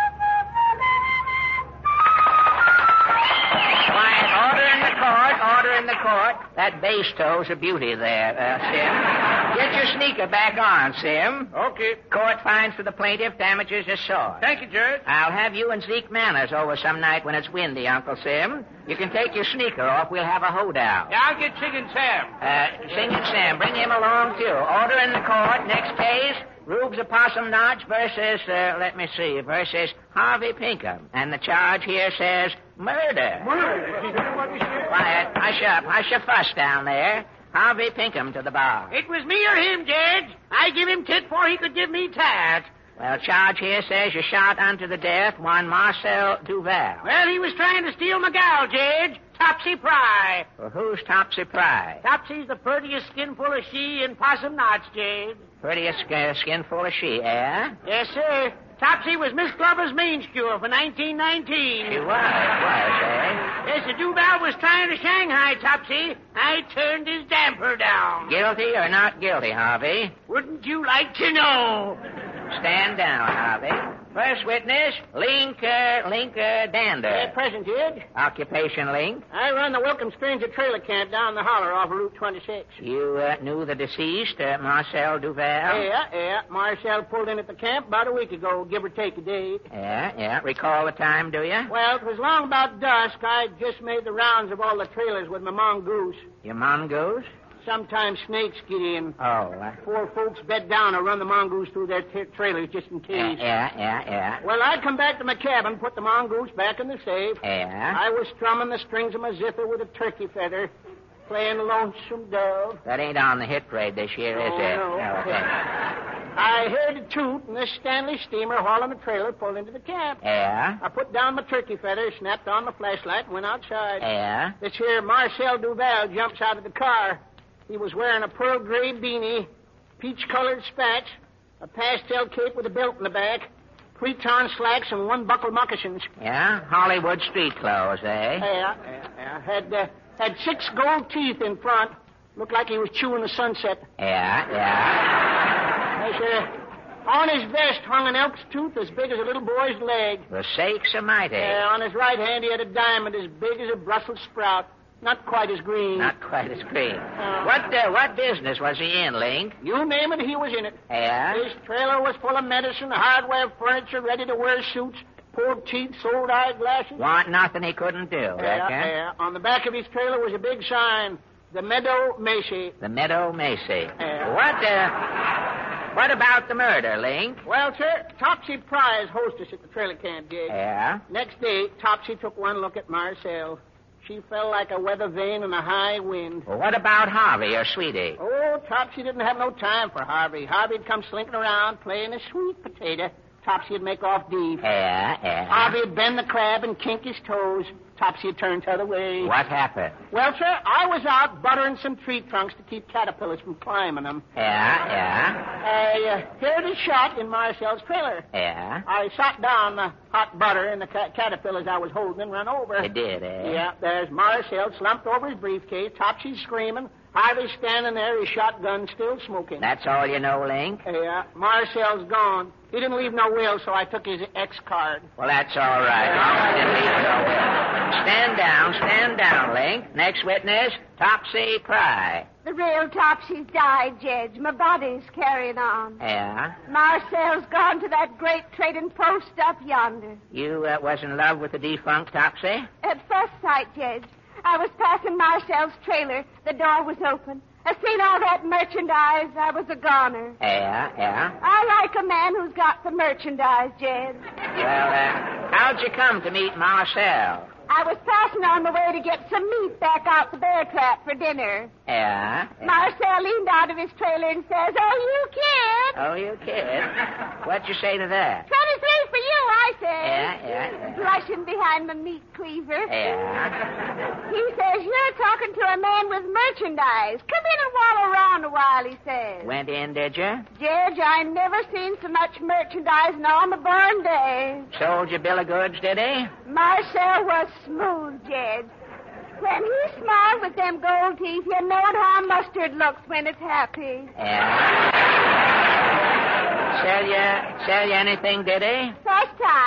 [SPEAKER 7] Quiet. Order in the court. Order
[SPEAKER 2] order in the court. That base toe's a beauty there, uh, Sim. Get your sneaker back on, Sim.
[SPEAKER 11] Okay.
[SPEAKER 2] Court fines for the plaintiff, damages assured.
[SPEAKER 11] Thank you, Judge.
[SPEAKER 2] I'll have you and Zeke Manners over some night when it's windy, Uncle Sim. You can take your sneaker off. We'll have a hoedown.
[SPEAKER 11] Yeah, I'll get Singing Sam.
[SPEAKER 2] Uh, Singing Sam, bring him along, too. Order in the court. Next case, Rubes Opossum Notch versus, uh, let me see, versus Harvey Pinkham. And the charge here says murder.
[SPEAKER 11] Murder?
[SPEAKER 2] Quiet. Hush up. Hush your fuss down there. Harvey Pinkham to the bar.
[SPEAKER 7] It was me or him, Judge. I give him tit before he could give me tat.
[SPEAKER 2] Well, charge here says you shot unto the death one Marcel Duval.
[SPEAKER 7] Well, he was trying to steal my gal, Judge. Topsy Pry.
[SPEAKER 2] Well, who's Topsy Pry?
[SPEAKER 7] Topsy's the prettiest skinful of she in Possum Notch, Judge.
[SPEAKER 2] Prettiest uh, skin full of she, eh?
[SPEAKER 7] Yes, sir. Topsy was Miss Glover's main skewer for nineteen nineteen.
[SPEAKER 2] She was, was, eh?
[SPEAKER 7] Yes, the Duval was trying to Shanghai Topsy. I turned his damper down.
[SPEAKER 2] Guilty or not guilty, Harvey?
[SPEAKER 7] Wouldn't you like to know?
[SPEAKER 2] Stand down, Harvey. First witness, Linker, Linker Dander.
[SPEAKER 7] Uh, present, Judge.
[SPEAKER 2] Occupation, Link.
[SPEAKER 7] I run the Welcome Stranger trailer camp down the holler off of Route twenty-six.
[SPEAKER 2] You uh, knew the deceased, uh, Marcel Duval?
[SPEAKER 7] Yeah, yeah. Marcel pulled in at the camp about a week ago, give or take a day.
[SPEAKER 2] Yeah, yeah. Recall the time, do you?
[SPEAKER 7] Well, it was long about dusk. I just made the rounds of all the trailers with my mongoose.
[SPEAKER 2] Your mongoose?
[SPEAKER 7] Sometimes snakes get in.
[SPEAKER 2] Oh, uh,
[SPEAKER 7] Poor folks bed down or run the mongoose through their t- trailers just in case.
[SPEAKER 2] Yeah, yeah, yeah.
[SPEAKER 7] Well, I come back to my cabin, put the mongoose back in the safe.
[SPEAKER 2] Yeah?
[SPEAKER 7] I was strumming the strings of my zither with a turkey feather, playing Lonesome Dove.
[SPEAKER 2] That ain't on the hit parade this year, is
[SPEAKER 7] Oh,
[SPEAKER 2] it?
[SPEAKER 7] no.
[SPEAKER 2] okay.
[SPEAKER 7] I heard a toot, and this Stanley steamer hauling a trailer pulled into the camp.
[SPEAKER 2] Yeah?
[SPEAKER 7] I put down my turkey feather, snapped on my flashlight, and went outside.
[SPEAKER 2] Yeah?
[SPEAKER 7] This here Marcel Duval jumps out of the car. He was wearing a pearl gray beanie, peach-colored spats, a pastel cape with a belt in the back, creton slacks, and one-buckle moccasins.
[SPEAKER 2] Yeah? Hollywood street clothes, eh?
[SPEAKER 7] Yeah, yeah, yeah. Had, uh, had six gold teeth in front. Looked like he was chewing the sunset.
[SPEAKER 2] Yeah, yeah.
[SPEAKER 7] Yes, uh, on his vest hung an elk's tooth as big as a little boy's leg.
[SPEAKER 2] For sakes almighty.
[SPEAKER 7] Uh, on his right hand, he had a diamond as big as a Brussels sprout. Not quite as green.
[SPEAKER 2] Not quite as green.
[SPEAKER 7] Uh,
[SPEAKER 2] what uh, what business was he in, Link?
[SPEAKER 7] You name it, he was in it.
[SPEAKER 2] Yeah?
[SPEAKER 7] His trailer was full of medicine, hardware, furniture, ready-to-wear suits, pulled teeth, sold eyeglasses.
[SPEAKER 2] Want nothing he couldn't do,
[SPEAKER 7] Yeah,
[SPEAKER 2] reckon?
[SPEAKER 7] yeah. On the back of his trailer was a big sign, the Meadow Macy.
[SPEAKER 2] The Meadow Macy.
[SPEAKER 7] Yeah.
[SPEAKER 2] What, uh, what about the murder, Link?
[SPEAKER 7] Well, sir, Topsy Pry is hostess at the trailer camp, Jake.
[SPEAKER 2] Yeah?
[SPEAKER 7] Next day, Topsy took one look at Marcel. She fell like a weather vane in a high wind.
[SPEAKER 2] Well, what about Harvey or Sweetie?
[SPEAKER 7] Oh, Topsy didn't have no time for Harvey. Harvey'd come slinking around playing a sweet potato. Topsy'd make off deep.
[SPEAKER 2] Yeah, yeah.
[SPEAKER 7] Harvey'd bend the crab and kink his toes. Topsy'd turn t'other way.
[SPEAKER 2] What happened?
[SPEAKER 7] Well, sir, I was out buttering some tree trunks to keep caterpillars from climbing them.
[SPEAKER 2] Yeah, yeah.
[SPEAKER 7] I uh, heard a shot in Marcel's trailer.
[SPEAKER 2] Yeah?
[SPEAKER 7] I shot down the hot butter and the ca- caterpillars I was holding and run over.
[SPEAKER 2] You did, eh?
[SPEAKER 7] Yeah, there's Marcel slumped over his briefcase. Topsy's screaming. Harvey's standing there, his shotgun still smoking.
[SPEAKER 2] That's all you know, Link?
[SPEAKER 7] Yeah, Marcel's gone. He didn't leave no will, so I took his X card.
[SPEAKER 2] Well, that's all right. Long as he didn't leave no will. Stand down, stand down, Link. Next witness, Topsy Pry.
[SPEAKER 3] The real Topsy's died, Judge. My body's carrying on.
[SPEAKER 2] Yeah?
[SPEAKER 3] Marcel's gone to that great trading post up yonder.
[SPEAKER 2] You uh, was in love with the defunct Topsy?
[SPEAKER 3] At first sight, Judge. I was passing Marcel's trailer. The door was open. I seen all that merchandise. I was a goner.
[SPEAKER 2] Yeah, yeah.
[SPEAKER 3] I like a man who's got the merchandise, Jed.
[SPEAKER 2] Well, uh, how'd you come to meet Marcel?
[SPEAKER 3] I was passing on the way to get some meat back out the bear trap for dinner.
[SPEAKER 2] Yeah? yeah.
[SPEAKER 3] Marcel leaned out of his trailer and says, "Oh, you kid."
[SPEAKER 2] Oh, you kid. What'd you say to that?
[SPEAKER 3] twenty-three for you, I said.
[SPEAKER 2] Yeah, yeah, yeah.
[SPEAKER 3] Blushing behind my meat cleaver.
[SPEAKER 2] Yeah?
[SPEAKER 3] He says, "You're talking to a man with merchandise. Come in and wallow around a while," he says.
[SPEAKER 2] Went in, did you?
[SPEAKER 3] Judge, I never seen so much merchandise in all my born days.
[SPEAKER 2] Sold you bill of goods, did he?
[SPEAKER 3] Marcel was smooth, Jed. When he smiled with them gold teeth, you know how mustard looks when it's happy.
[SPEAKER 2] Yeah. Sell you, sell you anything, did he?
[SPEAKER 3] First time.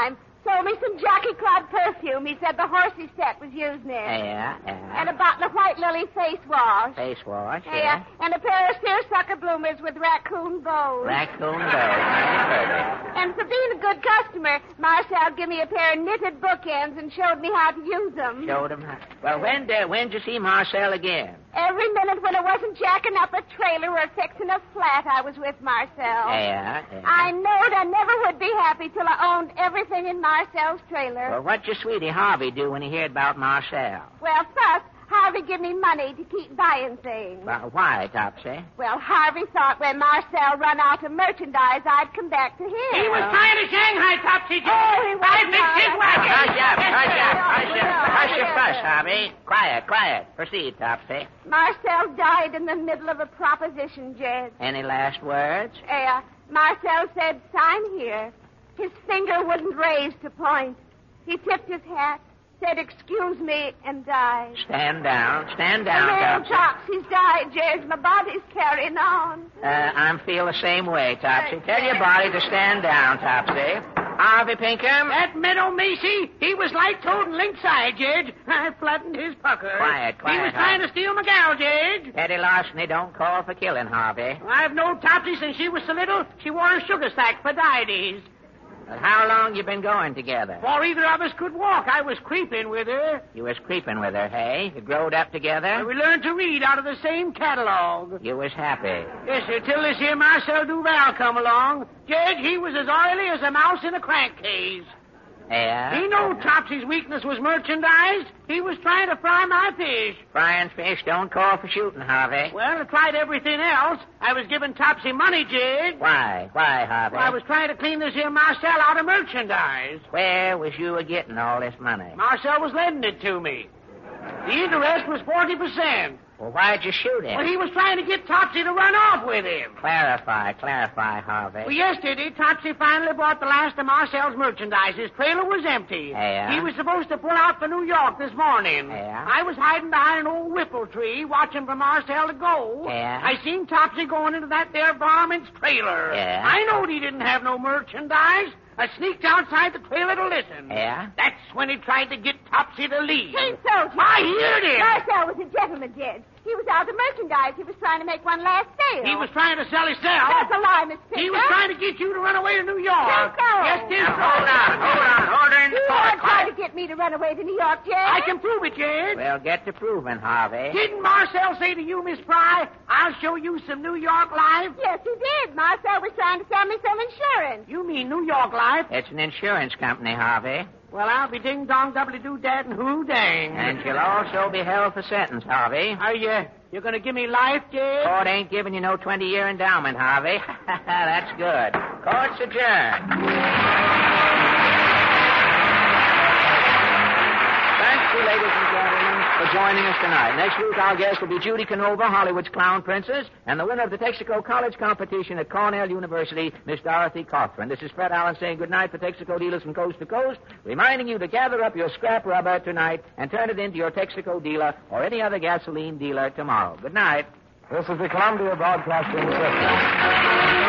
[SPEAKER 3] sold me some Jockey Clod perfume. He said the horsey set was using it.
[SPEAKER 2] Yeah, yeah.
[SPEAKER 3] And a bottle of White Lily face wash.
[SPEAKER 2] Face wash, yeah.
[SPEAKER 3] Yeah. And a pair of seersucker bloomers with raccoon bows.
[SPEAKER 2] Raccoon bows. Perfect.
[SPEAKER 3] And for being a good customer, Marcel gave me a pair of knitted bookends and showed me how to use them.
[SPEAKER 2] Showed him how. Well, when uh, when'd you see Marcel again?
[SPEAKER 3] Every minute when I wasn't jacking up a trailer or fixing a flat, I was with Marcel.
[SPEAKER 2] Yeah, yeah.
[SPEAKER 3] I knowed I never would be happy till I owned everything in Marcel's trailer.
[SPEAKER 2] Well, what'd your sweetie Harvey do when he heard about Marcel?
[SPEAKER 3] Well, first, Harvey give me money to keep buying things.
[SPEAKER 2] Well, why, Topsy?
[SPEAKER 3] Well, Harvey thought when Marcel run out of merchandise, I'd come back to him.
[SPEAKER 7] He was trying to Shanghai, Topsy.
[SPEAKER 3] Oh, he was
[SPEAKER 7] I fixed his wagon.
[SPEAKER 2] Hush up, hush up, hush
[SPEAKER 3] Yeah,
[SPEAKER 2] up. Hush your
[SPEAKER 3] yeah.
[SPEAKER 2] fuss, Harvey. Quiet, quiet. Proceed, Topsy.
[SPEAKER 3] Marcel died in the middle of a proposition, Jed.
[SPEAKER 2] Any last words?
[SPEAKER 3] Yeah. Marcel said, sign here. His finger wouldn't raise to point. He tipped his hat, said, excuse me, and died.
[SPEAKER 2] Stand down. Stand down,
[SPEAKER 3] The real
[SPEAKER 2] Topsy.
[SPEAKER 3] Topsy's died, Jed. My body's carrying on.
[SPEAKER 2] Uh, I feel the same way, Topsy. Tell your body to stand down, Topsy. Harvey Pinkham.
[SPEAKER 7] That Meadow Macy, he was like toting lynx-eye, Jed. I flattened his pucker.
[SPEAKER 2] Quiet, quiet,
[SPEAKER 7] He was
[SPEAKER 2] Harvey.
[SPEAKER 7] trying to steal my gal, Jed.
[SPEAKER 2] Petty larceny don't call for killing, Harvey.
[SPEAKER 7] I've known Topsy since she was so little, she wore a sugar sack for dieties.
[SPEAKER 2] Well, how long you been going together?
[SPEAKER 7] Before either of us could walk, I was creeping with her.
[SPEAKER 2] You was creeping with her, hey? You growed up together?
[SPEAKER 7] And we learned to read out of the same catalog.
[SPEAKER 2] You was happy.
[SPEAKER 7] Yes, sir, till this here Marcel Duval come along. Jed, he was as oily as a mouse in a crankcase.
[SPEAKER 2] Yeah?
[SPEAKER 7] He knew Topsy's weakness was merchandise. He was trying to fry my fish.
[SPEAKER 2] Frying fish don't call for shooting, Harvey.
[SPEAKER 7] Well, I tried everything else. I was giving Topsy money, Jed.
[SPEAKER 2] Why? Why, Harvey?
[SPEAKER 7] Well, I was trying to clean this here Marcel out of merchandise.
[SPEAKER 2] Where was you a getting all this money?
[SPEAKER 7] Marcel was lending it to me. The interest was forty percent.
[SPEAKER 2] Well, why'd you shoot him?
[SPEAKER 7] Well, he was trying to get Topsy to run off with him.
[SPEAKER 2] Clarify, clarify, Harvey.
[SPEAKER 7] Well, yesterday, Topsy finally bought the last of Marcel's merchandise. His trailer was empty.
[SPEAKER 2] Yeah?
[SPEAKER 7] He was supposed to pull out for New York this morning.
[SPEAKER 2] Yeah?
[SPEAKER 7] I was hiding behind an old whipple tree, watching for Marcel to go.
[SPEAKER 2] Yeah?
[SPEAKER 7] I seen Topsy going into that there varmint's trailer.
[SPEAKER 2] Yeah?
[SPEAKER 7] I knowed he didn't have no merchandise. I sneaked outside the trailer to listen.
[SPEAKER 2] Yeah?
[SPEAKER 7] That's when he tried to get Topsy to leave.
[SPEAKER 3] Ain't so, Jed.
[SPEAKER 7] I heard him.
[SPEAKER 3] Marcel was a gentleman, Jed. He was out of merchandise. He was trying to make one last sale.
[SPEAKER 7] He was trying to sell himself.
[SPEAKER 3] That's a lie, Miss Pinkham.
[SPEAKER 7] He was trying to get you to run away to New York.
[SPEAKER 3] Yes, sir.
[SPEAKER 7] Yes, dear.
[SPEAKER 2] Now, hold on, hold on, hold on.
[SPEAKER 3] You
[SPEAKER 2] Quiet,
[SPEAKER 3] aren't trying
[SPEAKER 2] quiet.
[SPEAKER 3] to get me to run away to New York, Jed.
[SPEAKER 7] I can prove it, Jed.
[SPEAKER 2] Well, get to proving, Harvey.
[SPEAKER 7] Didn't Marcel say to you, Miss Fry, I'll show you some New York life?
[SPEAKER 3] Yes, he did. Marcel was trying to sell me some insurance.
[SPEAKER 7] You mean New York life?
[SPEAKER 2] It's an insurance company, Harvey.
[SPEAKER 7] Well, I'll be ding-dong, doubly-doo-dad, and who-dang.
[SPEAKER 2] And you'll also be held for sentence, Harvey.
[SPEAKER 7] Are you, you going to give me life, Jed?
[SPEAKER 2] Court ain't giving you no twenty-year endowment, Harvey. That's good. Court's adjourned. Thank you, ladies and gentlemen, for joining us tonight. Next week, our guest will be Judy Canova, Hollywood's Clown Princess, and the winner of the Texaco College competition at Cornell University, Miss Dorothy Cochran. This is Fred Allen saying goodnight for Texaco dealers from coast to coast, reminding you to gather up your scrap rubber tonight and turn it into your Texaco dealer or any other gasoline dealer tomorrow. Good night.
[SPEAKER 1] This is the Columbia Broadcasting System.